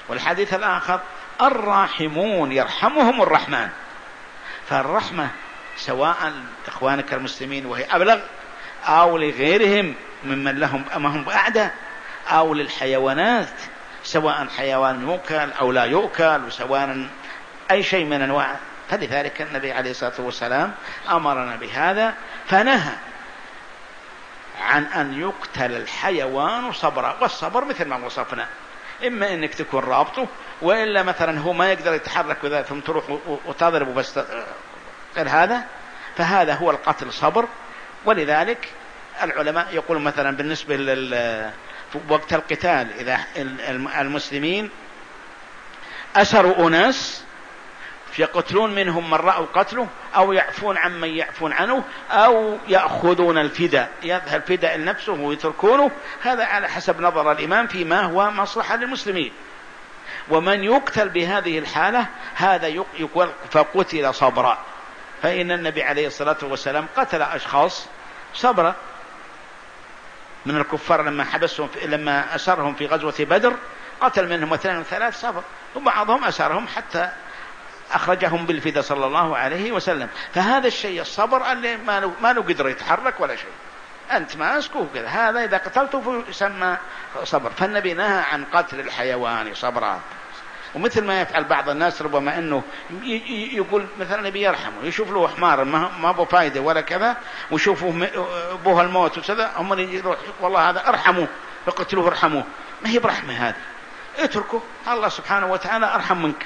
والحديث الآخر الراحمون يرحمهم الرحمن. فالرحمة سواء إخوانك المسلمين وهي أبلغ، أو لغيرهم ممن لهم أمهم أعداء، أو للحيوانات سواء حيوان يؤكل أو لا يؤكل، وسواء أي شيء من أنواع. فلذلك النبي عليه الصلاة والسلام أمرنا بهذا، فنهى عن أن يقتل الحيوان صبرا. والصبر مثل ما وصفنا، إما أنك تكون رابطه، وإلا مثلا هو ما يقدر يتحرك وذا ثم تروح وتضرب بس غير هذا، فهذا هو القتل صبر. ولذلك العلماء يقول مثلا بالنسبة لوقت القتال، إذا المسلمين أسروا أناس يقتلون منهم من رأوا قتله، أو يعفون عن من يعفون عنه، أو يأخذون الفداء، يذهب الفداء لنفسه ويتركونه، هذا على حسب نظر الإمام فيما هو مصلحة للمسلمين. ومن يقتل بهذه الحالة هذا يقول فقتل صبرا، فإن النبي عليه الصلاة والسلام قتل أشخاص صبرا من الكفار لما حبسهم لما أسرهم في غزوة بدر، قتل منهم اثنين وثلاث صبر، وبعضهم أسرهم حتى أخرجهم بالفداء صلى الله عليه وسلم. فهذا الشيء الصبر اللي ما له قدر يتحرك ولا شيء، أنت ماسكه كذا، هذا إذا قتلته يسمى صبر. فالنبي نهى عن قتل الحيوان صبرا. ومثل ما يفعل بعض الناس ربما أنه يقول مثلا النبي يرحمه، يشوف له حمار ما ابو فايدة ولا كذا، ويشوفه ابوها الموت وكذا، هم يروح والله هذا ارحموه فقتلوه ارحموه. ما هي برحمة هذه، اتركه، الله سبحانه وتعالى أرحم منك.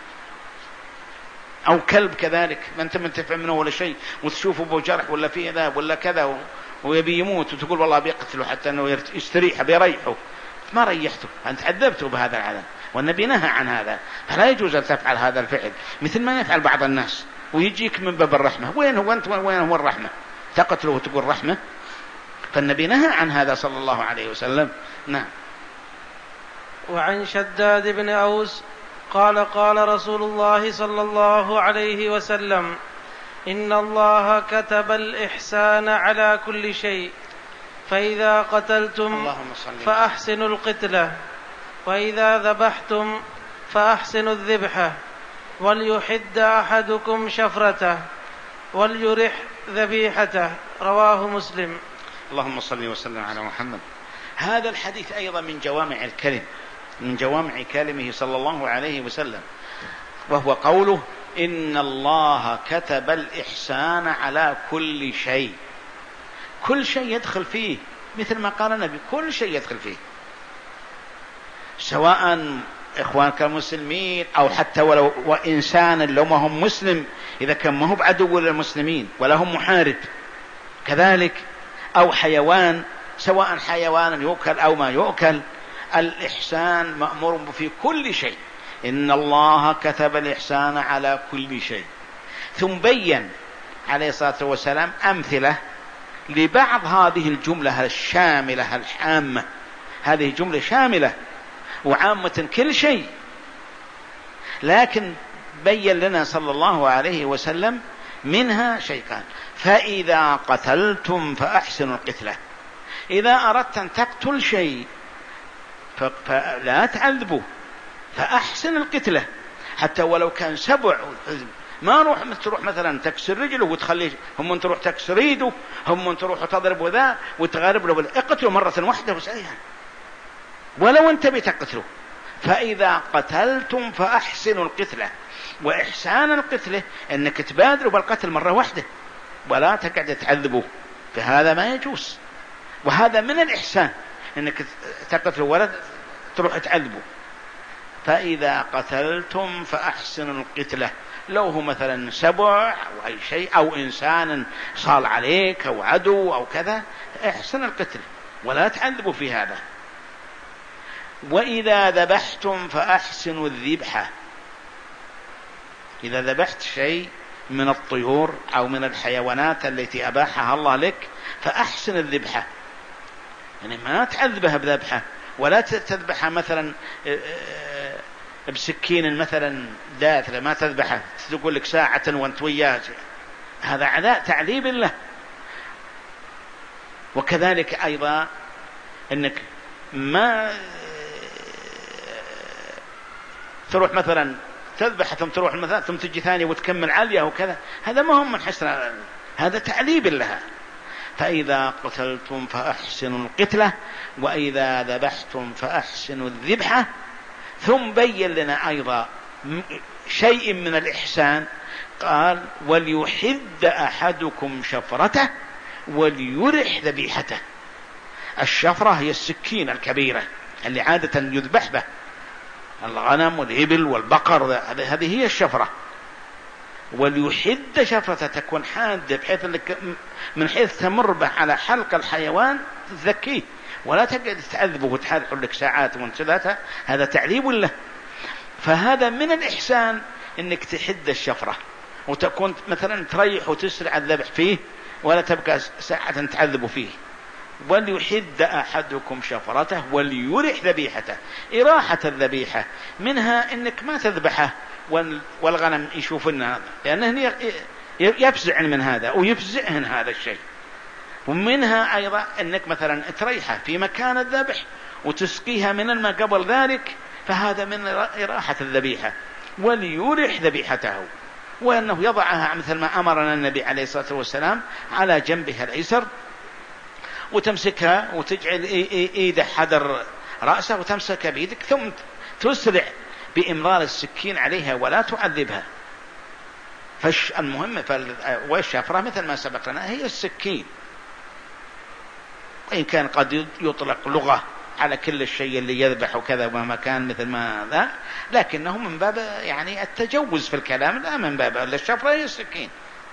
أو كلب كذلك، ما أنت من تفهم منه ولا شيء، وتشوفه ابو جرح ولا فيه ذا ولا كذا ويبي يموت، وتقول والله بيقتله حتى أنه يستريح بيريحه، ما ريحته، أنت عذبته بهذا العذاب. والنبي نهى عن هذا، فلا يجوز أن تفعل هذا الفعل مثل ما يفعل بعض الناس، ويجيك من باب الرحمة. وين هو أنت وين هو الرحمة؟ تقتله وتقول رحمة؟ فالنبي نهى عن هذا صلى الله عليه وسلم. نعم. وعن شداد بن أوس قال قال رسول الله صلى الله عليه وسلم: إن الله كتب الإحسان على كل شيء، فإذا قتلتم فأحسنوا القتلة، وإذا ذبحتم فأحسنوا الذبحة، وليحد أحدكم شفرته، وليرح ذبيحته. رواه مسلم. اللهم صل وسلم على محمد. هذا الحديث أيضا من جوامع الكلم، من جوامع كلمه صلى الله عليه وسلم، وهو قوله: إن الله كتب الإحسان على كل شيء. كل شيء يدخل فيه، مثل ما قال النبي، كل شيء يدخل فيه، سواء إخوانك المسلمين أو حتى ولو وإنسان لو ما هم مسلم، إذا كان ما هو بعدو للمسلمين ولا هم محارب كذلك، أو حيوان، سواء حيوان يؤكل أو ما يؤكل، الإحسان مأمور في كل شيء. إن الله كتب الإحسان على كل شيء. ثم بين عليه الصلاة والسلام أمثلة لبعض هذه الجملة الشاملة العامة. هذه جملة شاملة وعامة كل شيء، لكن بين لنا صلى الله عليه وسلم منها شيء قال: فإذا قتلتم فأحسنوا القتلة. إذا أردت أن تقتل شيء فلا تعذبوا، فأحسن القتلة، حتى ولو كان سبع. ما روح تروح مثلا تكسر رجله وتخليه، هم تروح تكسر يده، هم تروح تضرب ذا وتغارب له، اقتلوا مرة واحدة وسريعا ولو انت بتقتله. فإذا قتلتم فأحسنوا القتلة. وإحسان القتلة أنك تبادروا بالقتل مرة واحدة ولا تقعد تعذبوا، فهذا ما يجوز. وهذا من الإحسان أنك تقتلوا ولا تروح تعذبوا. فإذا قتلتم فأحسنوا القتلة. لو هو مثلا سبع أو أي شيء، أو إنسان صال عليك أو عدو أو كذا، احسن القتل ولا تعذبوا في هذا. وإذا ذبحتم فأحسنوا الذبحة. إذا ذبحت شيء من الطيور أو من الحيوانات التي أباحها الله لك فأحسن الذبحة، يعني ما تعذبها بذبحة، ولا تذبحها مثلا بسكين مثلا داثلة، ما تذبحها تقول لك ساعة وانت وياه، هذا عذاب تعذيب له. وكذلك أيضا أنك ما تروح مثلا تذبح ثم تروح مثلا ثم تجي ثانية وتكمل عالية وكذا، هذا ما هم من حسن، هذا تعليب لها. فإذا قتلتم فأحسنوا القتلة وإذا ذبحتم فأحسنوا الذبحة. ثم بين لنا أيضا شيء من الإحسان، قال وليحد أحدكم شفرته وليرح ذبيحته. الشفرة هي السكين الكبيرة اللي عادة يذبح به الغنم والإبل والبقر، هذه هي الشفرة. وليحد شفرته، تكون حادة بحيث انك من حيث تمر به على حلق الحيوان تذكيه، ولا تقعد تعذبه وتحرق لك ساعات وانسلاتها، هذا تعذيب له. فهذا من الإحسان انك تحد الشفرة وتكون مثلا تريح وتسرع الذبح فيه ولا تبقى ساعة تعذب فيه. وليحد أحدكم شفرته وليرح ذبيحته. إراحة الذبيحة منها انك ما تذبحه والغنم يشوفن هذا، لأنه يفزع من هذا ويفزعهن هذا الشيء. ومنها أيضا أنك مثلا تريحها في مكان الذبح وتسقيها من الماء قبل ذلك، فهذا من إراحة الذبيحة. وليرح ذبيحته، وأنه يضعها مثل ما أمرنا النبي عليه الصلاة والسلام على جنبها الأيسر، وتمسكها وتجعل إيده حذر رأسه وتمسكها بيدك، ثم تسرع بإمرار السكين عليها ولا تعذبها. فش المهم والشفرة مثل ما سبق لنا هي السكين، وإن كان قد يطلق لغة على كل الشيء اللي يذبح وكذا وما كان مثل ما ذا، لكنه من باب يعني التجوز في الكلام، لا من باب الشفرة هي السكين.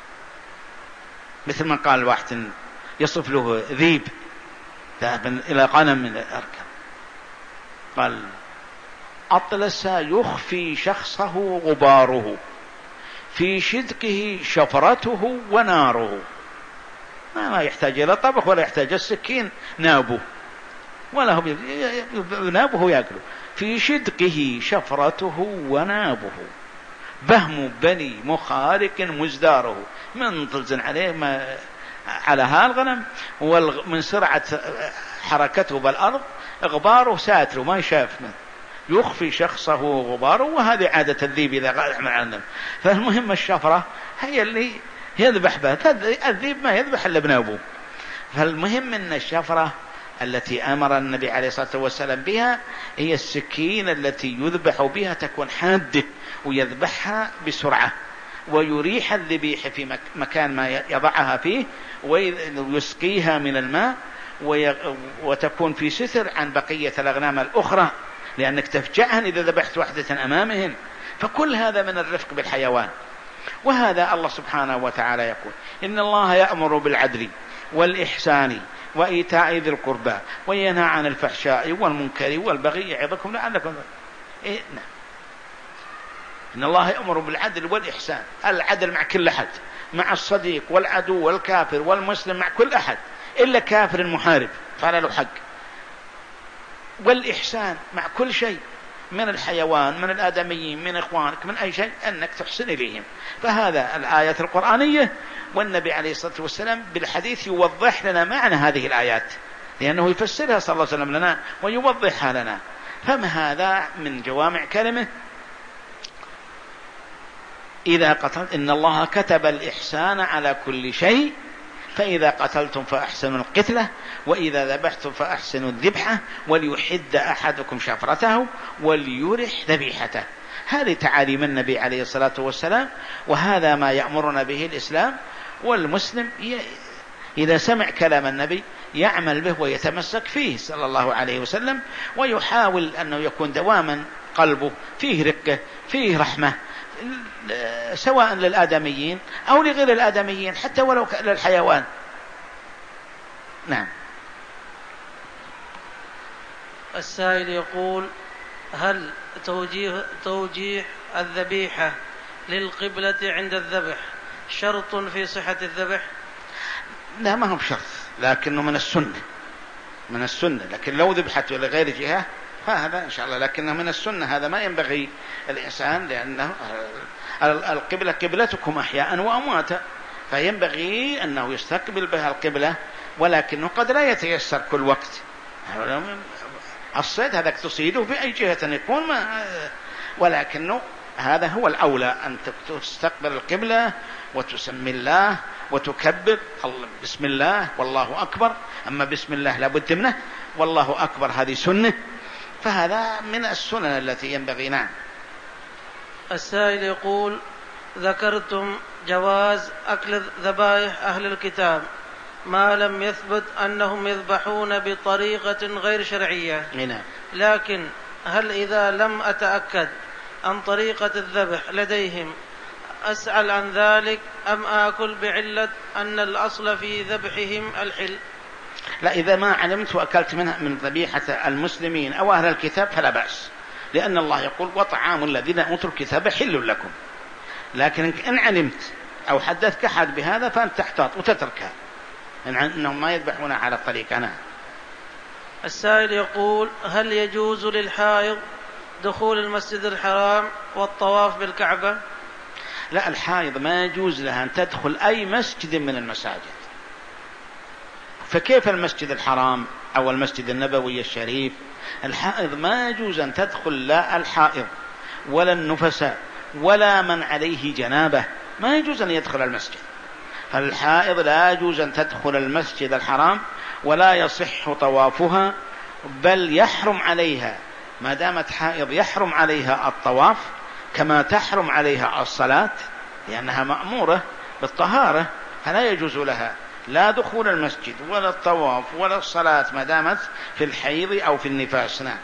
مثل ما قال واحد يصف له ذيب ذهب إلى غنم من الأركب، قال أطلس يخفي شخصه غباره في شدقه شفرته وناره. ما يحتاج إلى طبخ ولا يحتاج السكين، نابه ولا هو نابه يأكله. في شدقه شفرته ونابه بهم بني مخارق مزداره. من طلزن عليه ما على هالغنم ومن سرعة حركته بالأرض غباره ساتره ما يشاف منه، يخفي شخصه غباره. وهذه عادة الذيب إذا غالح من عندهم. فالمهم الشفرة هي اللي يذبح بها، الذيب ما يذبح إلا بنابه. فالمهم أن الشفرة التي أمر النبي عليه الصلاة والسلام بها هي السكين التي يذبح بها، تكون حادة ويذبحها بسرعة ويريح الذبيح في مكان ما يضعها فيه ويسقيها من الماء، وتكون في ستر عن بقية الأغنام الأخرى، لأنك تفجعهن إذا ذبحت واحدة أمامهن. فكل هذا من الرفق بالحيوان. وهذا الله سبحانه وتعالى يقول إن الله يأمر بالعدل والإحسان وإيتاء ذي القربى وينهى عن الفحشاء والمنكر والبغي يعظكم لعلكم إيه نعم. إن الله يأمر بالعدل والإحسان، العدل مع كل أحد، مع الصديق والعدو والكافر والمسلم، مع كل أحد إلا كافر محارب فعل له حق. والإحسان مع كل شيء من الحيوان من الآدميين من إخوانك من أي شيء أنك تحسن إليهم. فهذا الآيات القرآنية، والنبي عليه الصلاة والسلام بالحديث يوضح لنا معنى هذه الآيات، لأنه يفسرها صلى الله عليه وسلم لنا ويوضحها لنا. فما هذا من جوامع كلمه إذا قتلت إن الله كتب الإحسان على كل شيء، فإذا قتلتم فأحسنوا القتلة وإذا ذبحتم فأحسنوا الذبحة وليحد أحدكم شفرته وليرح ذبيحته. هذه تعاليم النبي عليه الصلاة والسلام، وهذا ما يأمرنا به الإسلام. والمسلم إذا سمع كلام النبي يعمل به ويتمسك فيه صلى الله عليه وسلم، ويحاول أنه يكون دواما قلبه فيه رقة فيه رحمة، سواء للآدميين أو لغير الآدميين، حتى ولو للحيوان. نعم. السائل يقول: هل توجيه, توجيه الذبيحة للقبلة عند الذبح شرط في صحة الذبح؟ لا، ما هو بشرط، لكنه من السنة من السنة لكن لو ذبحت لغير جهة فهذا إن شاء الله، لكنه من السنة. هذا ما ينبغي الإنسان، لأنه القبلة قبلتكم أحياء وأمواتا، فينبغي أنه يستقبل بها القبلة، ولكنه قد لا يتيسر كل وقت. الصيد هذا تصيده في أي جهة يكون، ما ولكنه هذا هو الأولى، أن تستقبل القبلة وتسمي الله وتكبر بسم الله والله أكبر. أما بسم الله لابد منه، والله أكبر هذه سنة، فهذا من السنن التي ينبغي. نعم. السائل يقول: ذكرتم جواز أكل ذبائح أهل الكتاب ما لم يثبت أنهم يذبحون بطريقة غير شرعية، نعم. لكن هل إذا لم أتأكد عن طريقة الذبح لديهم أسأل عن ذلك أم آكل بعلة أن الأصل في ذبحهم الحل؟ لا، إذا ما علمت وأكلت منها من ذبيحة المسلمين أو أهل الكتاب فلا بأس، لأن الله يقول: وطعام الذين أوتوا الكتاب حل لكم. لكن إن علمت أو حدثك أحد بهذا فأنت تحتاط وتتركها، إنهم ما يذبحون على الطريقة. أنا السائل يقول: هل يجوز للحائض دخول المسجد الحرام والطواف بالكعبة؟ لا، الحائض ما يجوز لها أن تدخل أي مسجد من المساجد، فكيف المسجد الحرام أو المسجد النبوي الشريف؟ الحائض ما يجوز أن تدخل، لا الحائض ولا النفساء ولا من عليه جنابه ما يجوز أن يدخل المسجد. فالحائض لا يجوز أن تدخل المسجد الحرام ولا يصح طوافها، بل يحرم عليها ما دامت حائض يحرم عليها الطواف كما تحرم عليها الصلاة، لأنها مأمورة بالطهارة، فلا يجوز لها لا دخول المسجد ولا الطواف ولا الصلاة ما دامت في الحيض أو في النفاس. نعم.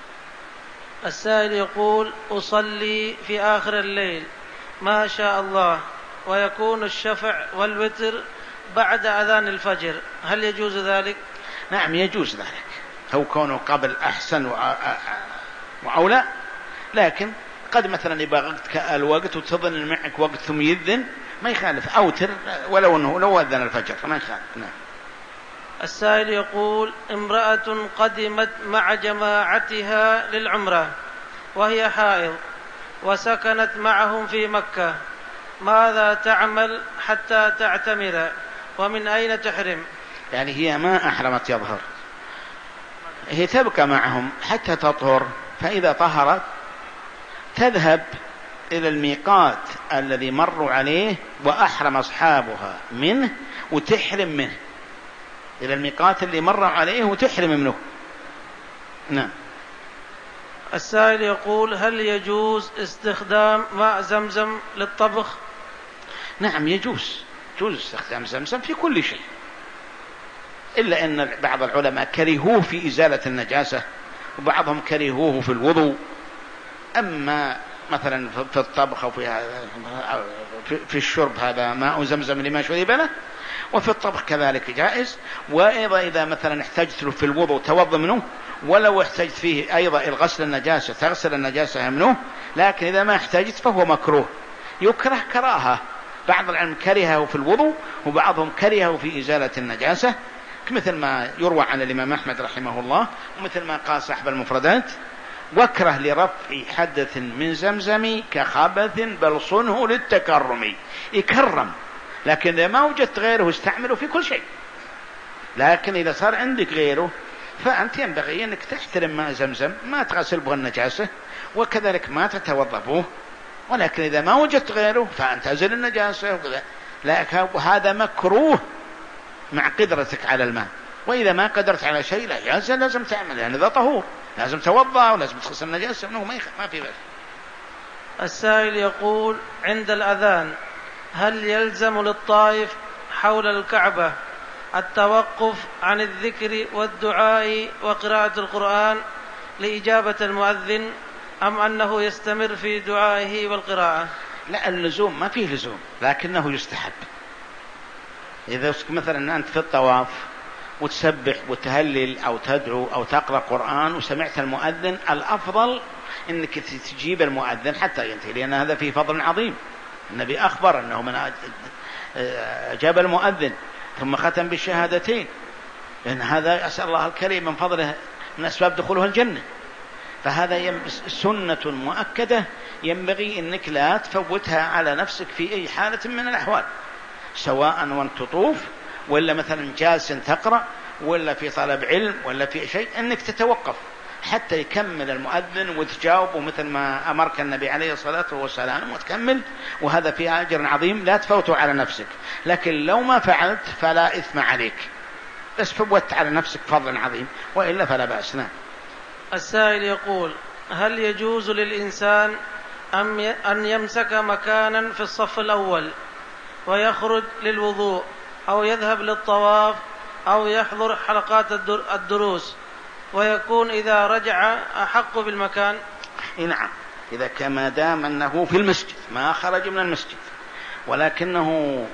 السائل يقول: أصلي في آخر الليل ما شاء الله ويكون الشفع والوتر بعد أذان الفجر، هل يجوز ذلك؟ نعم يجوز ذلك، هو كونه قبل أحسن وأولى، لكن قد مثلا يبقى الوقت وتظن معك وقت ثم يذن ما يخالف، أوتر ولو أنه لو أذن الفجر ما يخالف. نعم. السائل يقول: امرأة قدمت مع جماعتها للعمرة وهي حائض وسكنت معهم في مكة، ماذا تعمل حتى تعتمر ومن أين تحرم؟ يعني هي ما أحرمت يظهر، هي تبقى معهم حتى تطهر، فإذا طهرت تذهب إلى الميقات الذي مروا عليه وأحرم أصحابها منه وتحرم منه، إلى الميقات اللي مر عليه وتحرم منه. نعم. السائل يقول: هل يجوز استخدام ماء زمزم للطبخ؟ نعم يجوز، يجوز استخدام زمزم في كل شيء، إلا أن بعض العلماء كرهوه في إزالة النجاسة وبعضهم كرهوه في الوضوء. أما مثلا في الطبخ أو في, في الشرب هذا ماء زمزم لما شرب له، وفي الطبخ كذلك جائز. وأيضا إذا مثلا احتجت له في الوضوء توضأ منه، ولو احتجت فيه أيضا الغسل النجاسة تغسل النجاسة منه، لكن إذا ما احتجت فهو مكروه، يكره كراهة. بعض العلم كرهه في الوضوء وبعضهم كرهه في إزالة النجاسة، مثل ما يروى عن الإمام أحمد رحمه الله، ومثل ما قال صاحب المفردات: وكره لرفع حدث من زمزم كخبث بل صنه للتكرم. يكرم، لكن إذا ما وجدت غيره استعمله في كل شيء، لكن إذا صار عندك غيره فأنت ينبغي أنك تحترم ماء زمزم، ما تغسل به النجاسة وكذلك ما تتوضأ به. ولكن إذا ما وجدت غيره فأنت أزل النجاسة وكذا، لكن هذا مكروه مع قدرتك على الماء. وإذا ما قدرت على شيء لا يزال لازم تعمل، يعني ذا طهور لازم توضأ ولازم تغسل النجاسة منه، ما في بس. السائل يقول: عند الأذان هل يلزم للطائف حول الكعبة التوقف عن الذكر والدعاء وقراءة القرآن لإجابة المؤذن، أم أنه يستمر في دعائه والقراءة؟ لا، اللزوم ما فيه لزوم، لكنه يستحب. إذا مثلا أنت في الطواف وتسبح وتهلل أو تدعو أو تقرأ قرآن وسمعت المؤذن، الأفضل أنك تجيب المؤذن حتى ينتهي، لأن هذا فيه فضل عظيم. النبي أخبر أنه من أجاب المؤذن ثم ختم بالشهادتين، لأن هذا أسأل الله الكريم من فضله من أسباب دخوله الجنة، فهذا سنة مؤكدة ينبغي أنك لا تفوتها على نفسك في أي حالة من الأحوال، سواء وانت تطوف ولا مثلا جالس تقرأ ولا في طلب علم ولا في شيء، أنك تتوقف حتى يكمل المؤذن وتجاوبه مثل ما أمرك النبي عليه الصلاة والسلام وتكمل، وهذا فيه أجر عظيم لا تفوته على نفسك. لكن لو ما فعلت فلا إثم عليك، بس فوت على نفسك فضل عظيم، وإلا فلا بأس. نعم. السائل يقول: هل يجوز للإنسان أن يمسك مكانا في الصف الأول ويخرج للوضوء أو يذهب للطواف أو يحضر حلقات الدروس ويكون إذا رجع أحق بالمكان؟ نعم، إذا كما دام أنه في المسجد ما خرج من المسجد ولكنه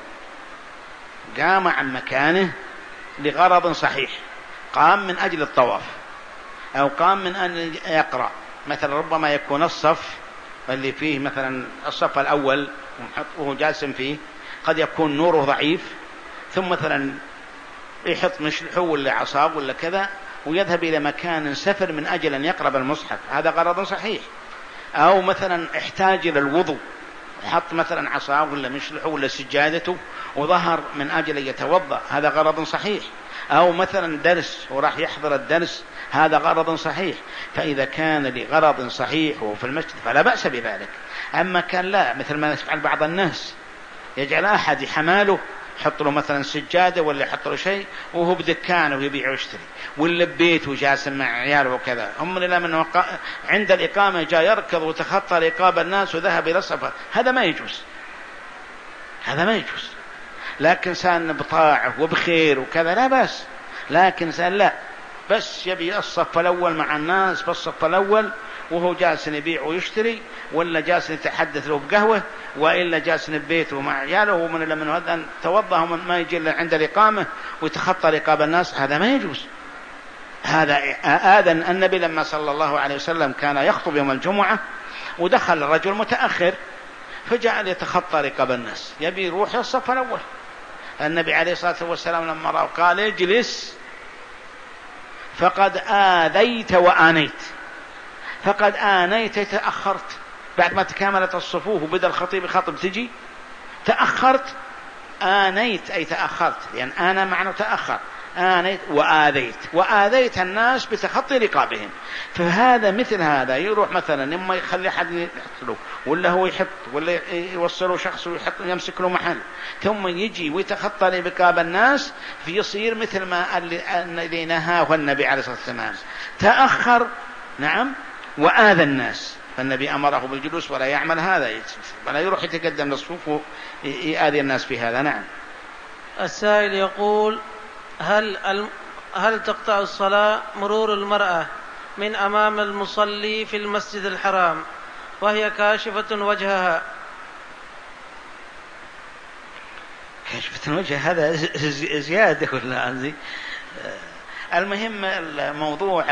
قام عن مكانه لغرض صحيح، قام من أجل الطواف أو قام من أن يقرأ، مثلا ربما يكون الصف اللي فيه مثلا الصف الأول وهو جالس فيه قد يكون نوره ضعيف، ثم مثلا يحط مشلحه ولا عصاب ولا كذا ويذهب إلى مكان سفر من أجل أن يقرب المصحف، هذا غرض صحيح. أو مثلا احتاج إلى الوضوء، حط مثلا عصاب ولا مشلحه ولا سجادته وظهر من أجل أن يتوضأ، هذا غرض صحيح. أو مثلا درس وراح يحضر الدرس، هذا غرض صحيح. فإذا كان لغرض صحيح وهو في المسجد فلا بأس بذلك. أما كان لا، مثل ما يفعل بعض الناس، يجعل أحد حماله يحط له مثلا سجادة ولا يحط له شيء وهو بدكانه ويبيع ويشتري، ولا ببيت وجاسم مع عياله وكذا، هم إلى من عند الإقامة جاء يركض وتخطى رقاب الناس وذهب إلى السفر، هذا ما يجوز، هذا ما يجوز. لكن سان بطاعة وبخير وكذا لا بأس. لكن سان لا، بس يبي الصف الأول مع الناس بالصف الأول وهو جالس يبيع ويشتري، ولا جالس يتحدث له بقهوة، وإلا جالس ببيته مع عياله ومن من هذا أن توضأ ما يجي إلا عند الإقامة ويتخطى رقاب الناس، هذا ما يجوز. هذا آذن النبي لما صلى الله عليه وسلم كان يخطب يوم الجمعة ودخل الرجل متأخر فجعل يتخطى رقاب الناس، يبي يروح الصف الأول. النبي عليه الصلاة والسلام لما رأى قال: اجلس فقد آذيت وآنيت. فقد آنيت تأخرت، بعد ما تكاملت الصفوف وبدأ الخطيب يخطب تجي تأخرت. آنيت أي تأخرت، لأن يعني أنا معنى تأخر. آنيت وآذيت، وآذيت الناس بتخطي رقابهم. فهذا مثل هذا يروح مثلا إما يخلي حد يحصله ولا هو يحط ولا يوصله شخص ويحط يمسك له محل، ثم يجي ويتخطى رقاب الناس، فيصير مثل ما الذي نهاه النبي عليه الصلاة والسلام، تأخر نعم وآذى الناس. فالنبي أمره بالجلوس ولا يعمل هذا، ولا يروح يتقدم للصفوف ويآذي الناس في هذا. نعم. السائل يقول: هل هل تقطع الصلاة مرور المرأة من أمام المصلي في المسجد الحرام وهي كاشفة وجهها؟ كاشفة الوجه هذا زيادة ولا عزي؟ المهم الموضوع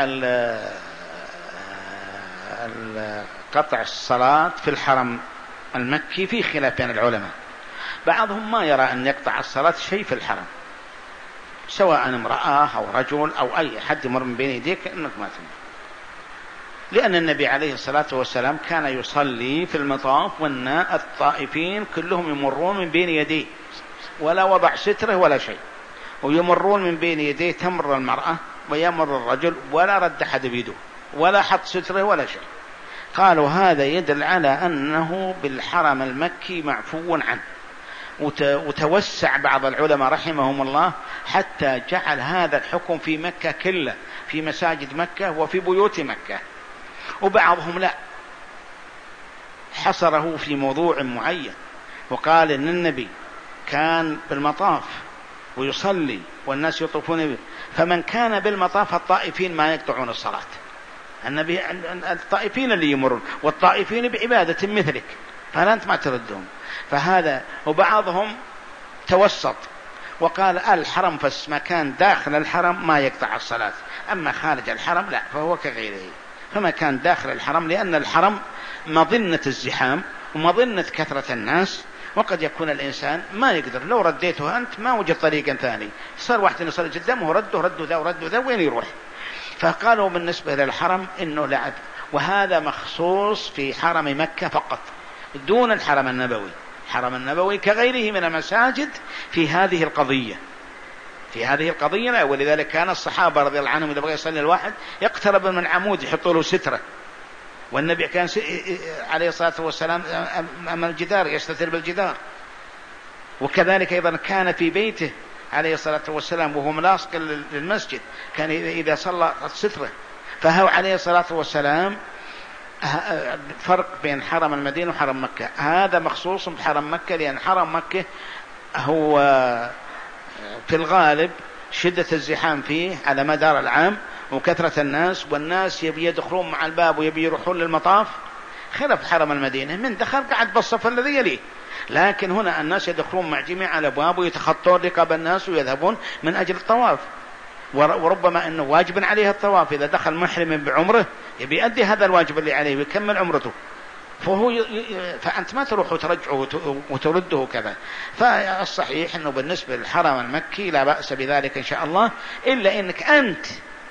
قطع الصلاة في الحرم المكي في خلاف بين العلماء. بعضهم ما يرى أن يقطع الصلاة شيء في الحرم، سواء امرأة أو رجل أو أي حد يمر من بين يديك أنك ما تمر، لأن النبي عليه الصلاة والسلام كان يصلي في المطاف والناء الطائفين كلهم يمرون من بين يديه ولا وضع ستره ولا شيء، ويمرون من بين يديه تمر المرأة ويمر الرجل ولا رد حد بيده ولا حط ستره ولا شيء. قالوا هذا يدل على أنه بالحرم المكي معفو عنه. وتوسع بعض العلماء رحمهم الله حتى جعل هذا الحكم في مكة كله، في مساجد مكة وفي بيوت مكة. وبعضهم لا، حصره في موضوع معين وقال إن النبي كان بالمطاف ويصلي والناس يطوفون به، فمن كان بالمطاف الطائفين ما يقطعون الصلاة، النبي الطائفين اللي يمرون، والطائفين بعبادة مثلك فلا أنت ما تردهم. فهذا. وبعضهم توسط وقال الحرم فس، ما كان داخل الحرم ما يقطع الصلاة، أما خارج الحرم لا فهو كغيره. فما كان داخل الحرم، لأن الحرم مظنة الزحام ومظنة كثرة الناس، وقد يكون الإنسان ما يقدر، لو رديته أنت ما وجد طريقا ثاني، صار واحد يصلي قدامه رده رده ذا ورده ذا وين يروح. فقالوا بالنسبة للحرم إنه لعب، وهذا مخصوص في حرم مكة فقط دون الحرم النبوي. الحرم النبوي كغيره من المساجد في هذه القضية، في هذه القضية لا. ولذلك كان الصحابة رضي الله عنهم إذا بغى يصلي الواحد يقترب من عمود يحطوا له سترة، والنبي كان عليه الصلاة والسلام أمام الجدار يستتر بالجدار. وكذلك أيضا كان في بيته عليه الصلاة والسلام وهو ملاصق للمسجد كان إذا صلى سترة. فهو عليه الصلاة والسلام فرق بين حرم المدينة وحرم مكة، هذا مخصوص بحرم مكة، لأن حرم مكة هو في الغالب شدة الزحام فيه على مدار العام وكثرة الناس، والناس يبي يدخلون مع الباب ويبي يروحون للمطاف، خلاف حرم المدينة من دخل قاعد بالصف الذي يليه. لكن هنا الناس يدخلون مع جميع الأبواب ويتخطون رقاب الناس ويذهبون من أجل الطواف، وربما أنه واجب عليه الطواف. إذا دخل محرم بعمره يبي يؤدي هذا الواجب اللي عليه ويكمل عمرته، فهو ي... فأنت ما تروح وترجعه وترده كذا. فالصحيح أنه بالنسبة للحرم المكي لا بأس بذلك إن شاء الله، إلا أنك أنت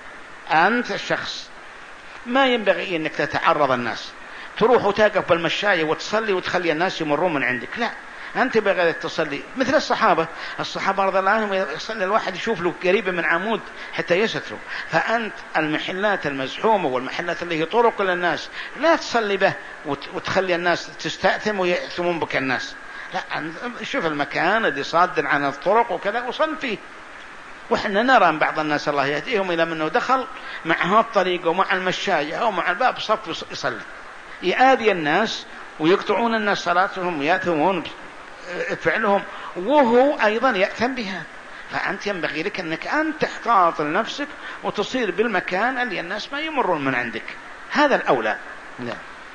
أنت الشخص ما ينبغي أنك تتعرض الناس تروح وتقف بالمشاية وتصلي وتخلي الناس يمرون من عندك، لا، أنت بغير تصلي مثل الصحابة. الصحابة رضي الله عنهم يصلي الواحد يشوف له قريبا من عمود حتى يستره. فأنت المحلات المزحومة والمحلات اللي هي طرق للناس لا تصلي به وتخلي الناس تستأثم ويأثمون بك الناس، لا، شوف المكان اللي صاد عن الطرق وكذا وصل فيه. وإحنا نرى أن بعض الناس الله يهديهم إلى منه دخل مع هذا الطريق ومع المشاية أو مع الباب صف يصلي، يآذي الناس ويقطعون الناس صلاتهم ويأثمون فعلهم، وهو أيضا يأثم بها. فأنت ينبغي لك أنك أنت تحتاط لنفسك وتصير بالمكان اللي الناس ما يمرون من عندك، هذا الأولى. لا.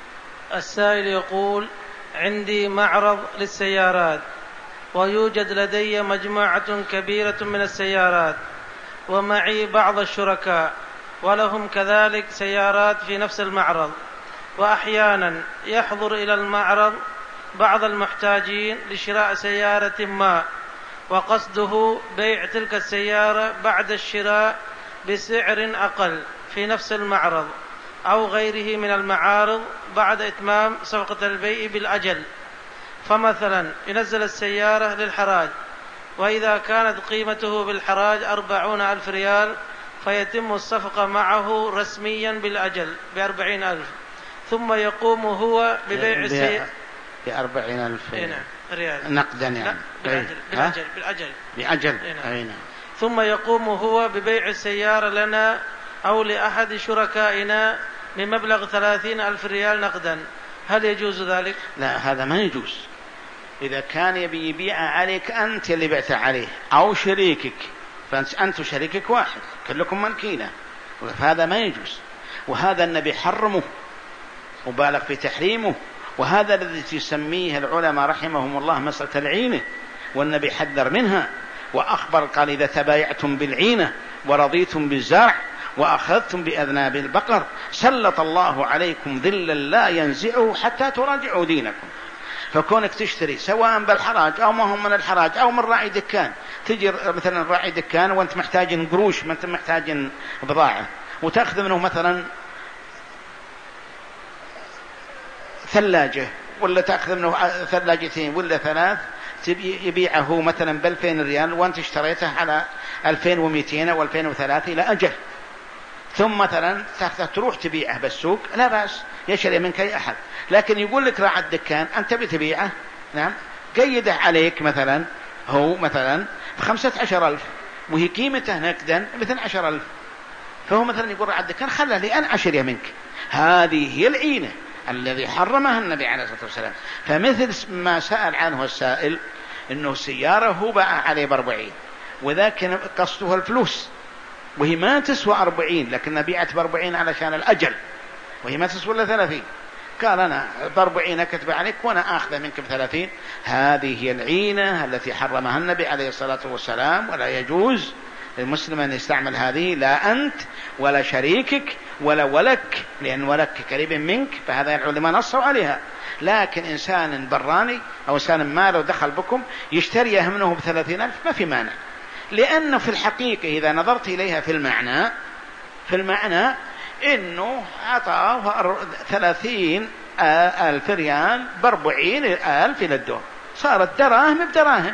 السائل يقول: عندي معرض للسيارات ويوجد لدي مجموعة كبيرة من السيارات ومعي بعض الشركاء ولهم كذلك سيارات في نفس المعرض، وأحيانا يحضر إلى المعرض بعض المحتاجين لشراء سيارة ما وقصده بيع تلك السيارة بعد الشراء بسعر أقل في نفس المعرض أو غيره من المعارض بعد إتمام صفقة البيع بالأجل. فمثلا ينزل السيارة للحراج، وإذا كانت قيمته بالحراج أربعون ألف ريال فيتم الصفقة معه رسميا بالأجل بأربعين ألف، ثم يقوم هو ببيع السيارة بأربعين ألف ريال نقدا يعني بالأجل بالأجل بالأجل, بأجل. بالأجل. ثم يقوم هو ببيع السيارة لنا أو لأحد شركائنا بمبلغ ثلاثين ألف ريال نقدا، هل يجوز ذلك؟ لا، هذا ما يجوز. إذا كان يبي يبيع عليك أنت اللي بعت عليه أو شريكك، فأنت وشريكك واحد كلكم ملكينه، فهذا ما يجوز. وهذا النبي حرمه وبالغ في تحريمه، وهذا الذي يسميه العلماء رحمهم الله مسألة العينة، والنبي حذر منها وأخبر قال: إذا تبايعتم بالعينة ورضيتم بالزرع وأخذتم بأذناب البقر سلط الله عليكم ذلا لا ينزعه حتى تراجعوا دينكم. فكونك تشتري سواء بالحراج أو ما هم من الحراج أو من راعي دكان، تجي مثلا راعي دكان وأنت محتاج قروش ما أنت محتاج بضاعة، وتأخذ منه مثلا ثلاجة ولا تأخذ منه ثلاجتين ولا ثلاث، يبيعه مثلا بألفين ريال وأنت اشتريته على ألفين ومئتين أو ألفين وثلاثين إلى أجل، ثم مثلا تروح تبيعه بالسوق لا بأس، يشتري منك أي أحد. لكن يقول لك راعي الدكان أنت بتبيعه، نعم، قيده عليك مثلا هو مثلا بخمسة عشر ألف وهي قيمته نقدا باثنى عشر ألف، فهو مثلا يقول راعي الدكان خلها لي أنا أشتريها منك. هذه هي العينة الذي حرمها النبي عليه الصلاة والسلام. فمثل ما سأل عنه السائل إنه سيارة هو باع عليه بأربعين وذاك قصده الفلوس وهي ما تسوى أربعين، لكن بيعت بأربعين علشان الأجل وهي ما تسوى إلا ثلاثين، قال أنا بأربعين أكتب عليك وأنا آخذ منك بثلاثين. هذه هي العينة التي حرمها النبي عليه الصلاة والسلام، ولا يجوز للمسلم أن يستعمل هذه، لا أنت ولا شريكك ولا ولك، لأن ولك قريب منك، فهذا العلماء نصوا عليها. لكن إنسان براني أو إنسان ما لو دخل بكم يشتريه منه بثلاثين ألف ما في مانع، لأنه في الحقيقة إذا نظرت إليها في المعنى في المعنى إنه أعطاه ثلاثين ألف ريال بأربعين ألف إلى الدور، صارت دراهم بدراهم.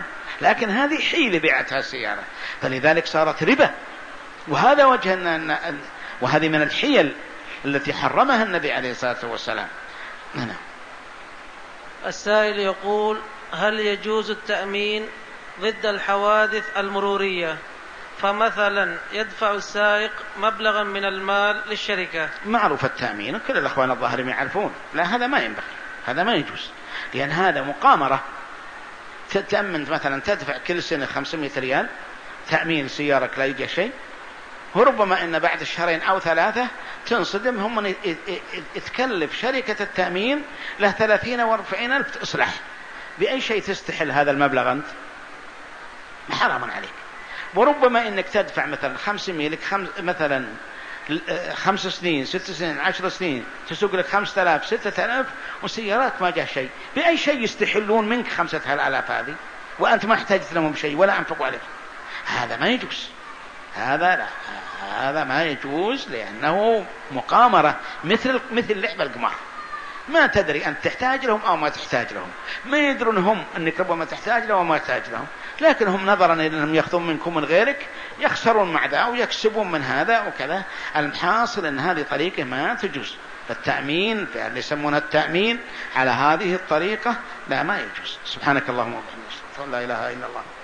لكن هذه حيلة بيعتها السيارة، فلذلك صارت ربا. وهذا وجه أن وهذه من الحيل التي حرمها النبي عليه الصلاة والسلام. هنا السائل يقول: هل يجوز التأمين ضد الحوادث المرورية؟ فمثلا يدفع السائق مبلغا من المال للشركة. معروف التأمين، كل الأخوان الظاهرين يعرفون. لا، هذا ما ينبغي، هذا ما يجوز، لأن هذا مقامرة. تأمن مثلا تدفع كل سنة خمسمائة ريال تأمين سيارك لا يجي شيء، وربما إن بعد الشهرين أو ثلاثة تنصدم، هم يتكلف شركة التأمين له ثلاثين واربعين ألف إصلاح. بأي شيء تستحل هذا المبلغ أنت؟ حرام عليك. وربما إنك تدفع مثلا خمسمائة لك خمس مثلا خمس سنين ست سنين عشر سنين تسوق لك خمسة آلاف ستة آلاف وسيارات ما جاء شيء. بأي شيء يستحلون منك خمسة آلاف هذه وأنت ما احتاجت لهم شيء ولا أنفقوا عليك؟ هذا ما يجوز، هذا لا، هذا ما يجوز، لأنه مقامرة، مثل مثل لعبة القمار. ما تدري أنت تحتاج لهم أو ما تحتاج لهم، ما يدرون هم أنك ربما تحتاج لهم أو ما تحتاج لهم، لكن هم نظرا إلى أنهم يأخذون منكم من غيرك يخسرون مع ذا ويكسبون من هذا وكذا. الحاصل أن هذه طريقة ما تجوز. فالتأمين اللي يسمونها التأمين على هذه الطريقة لا، ما يجوز. سبحانك اللهم وبحمدك، لا إله إلا الله.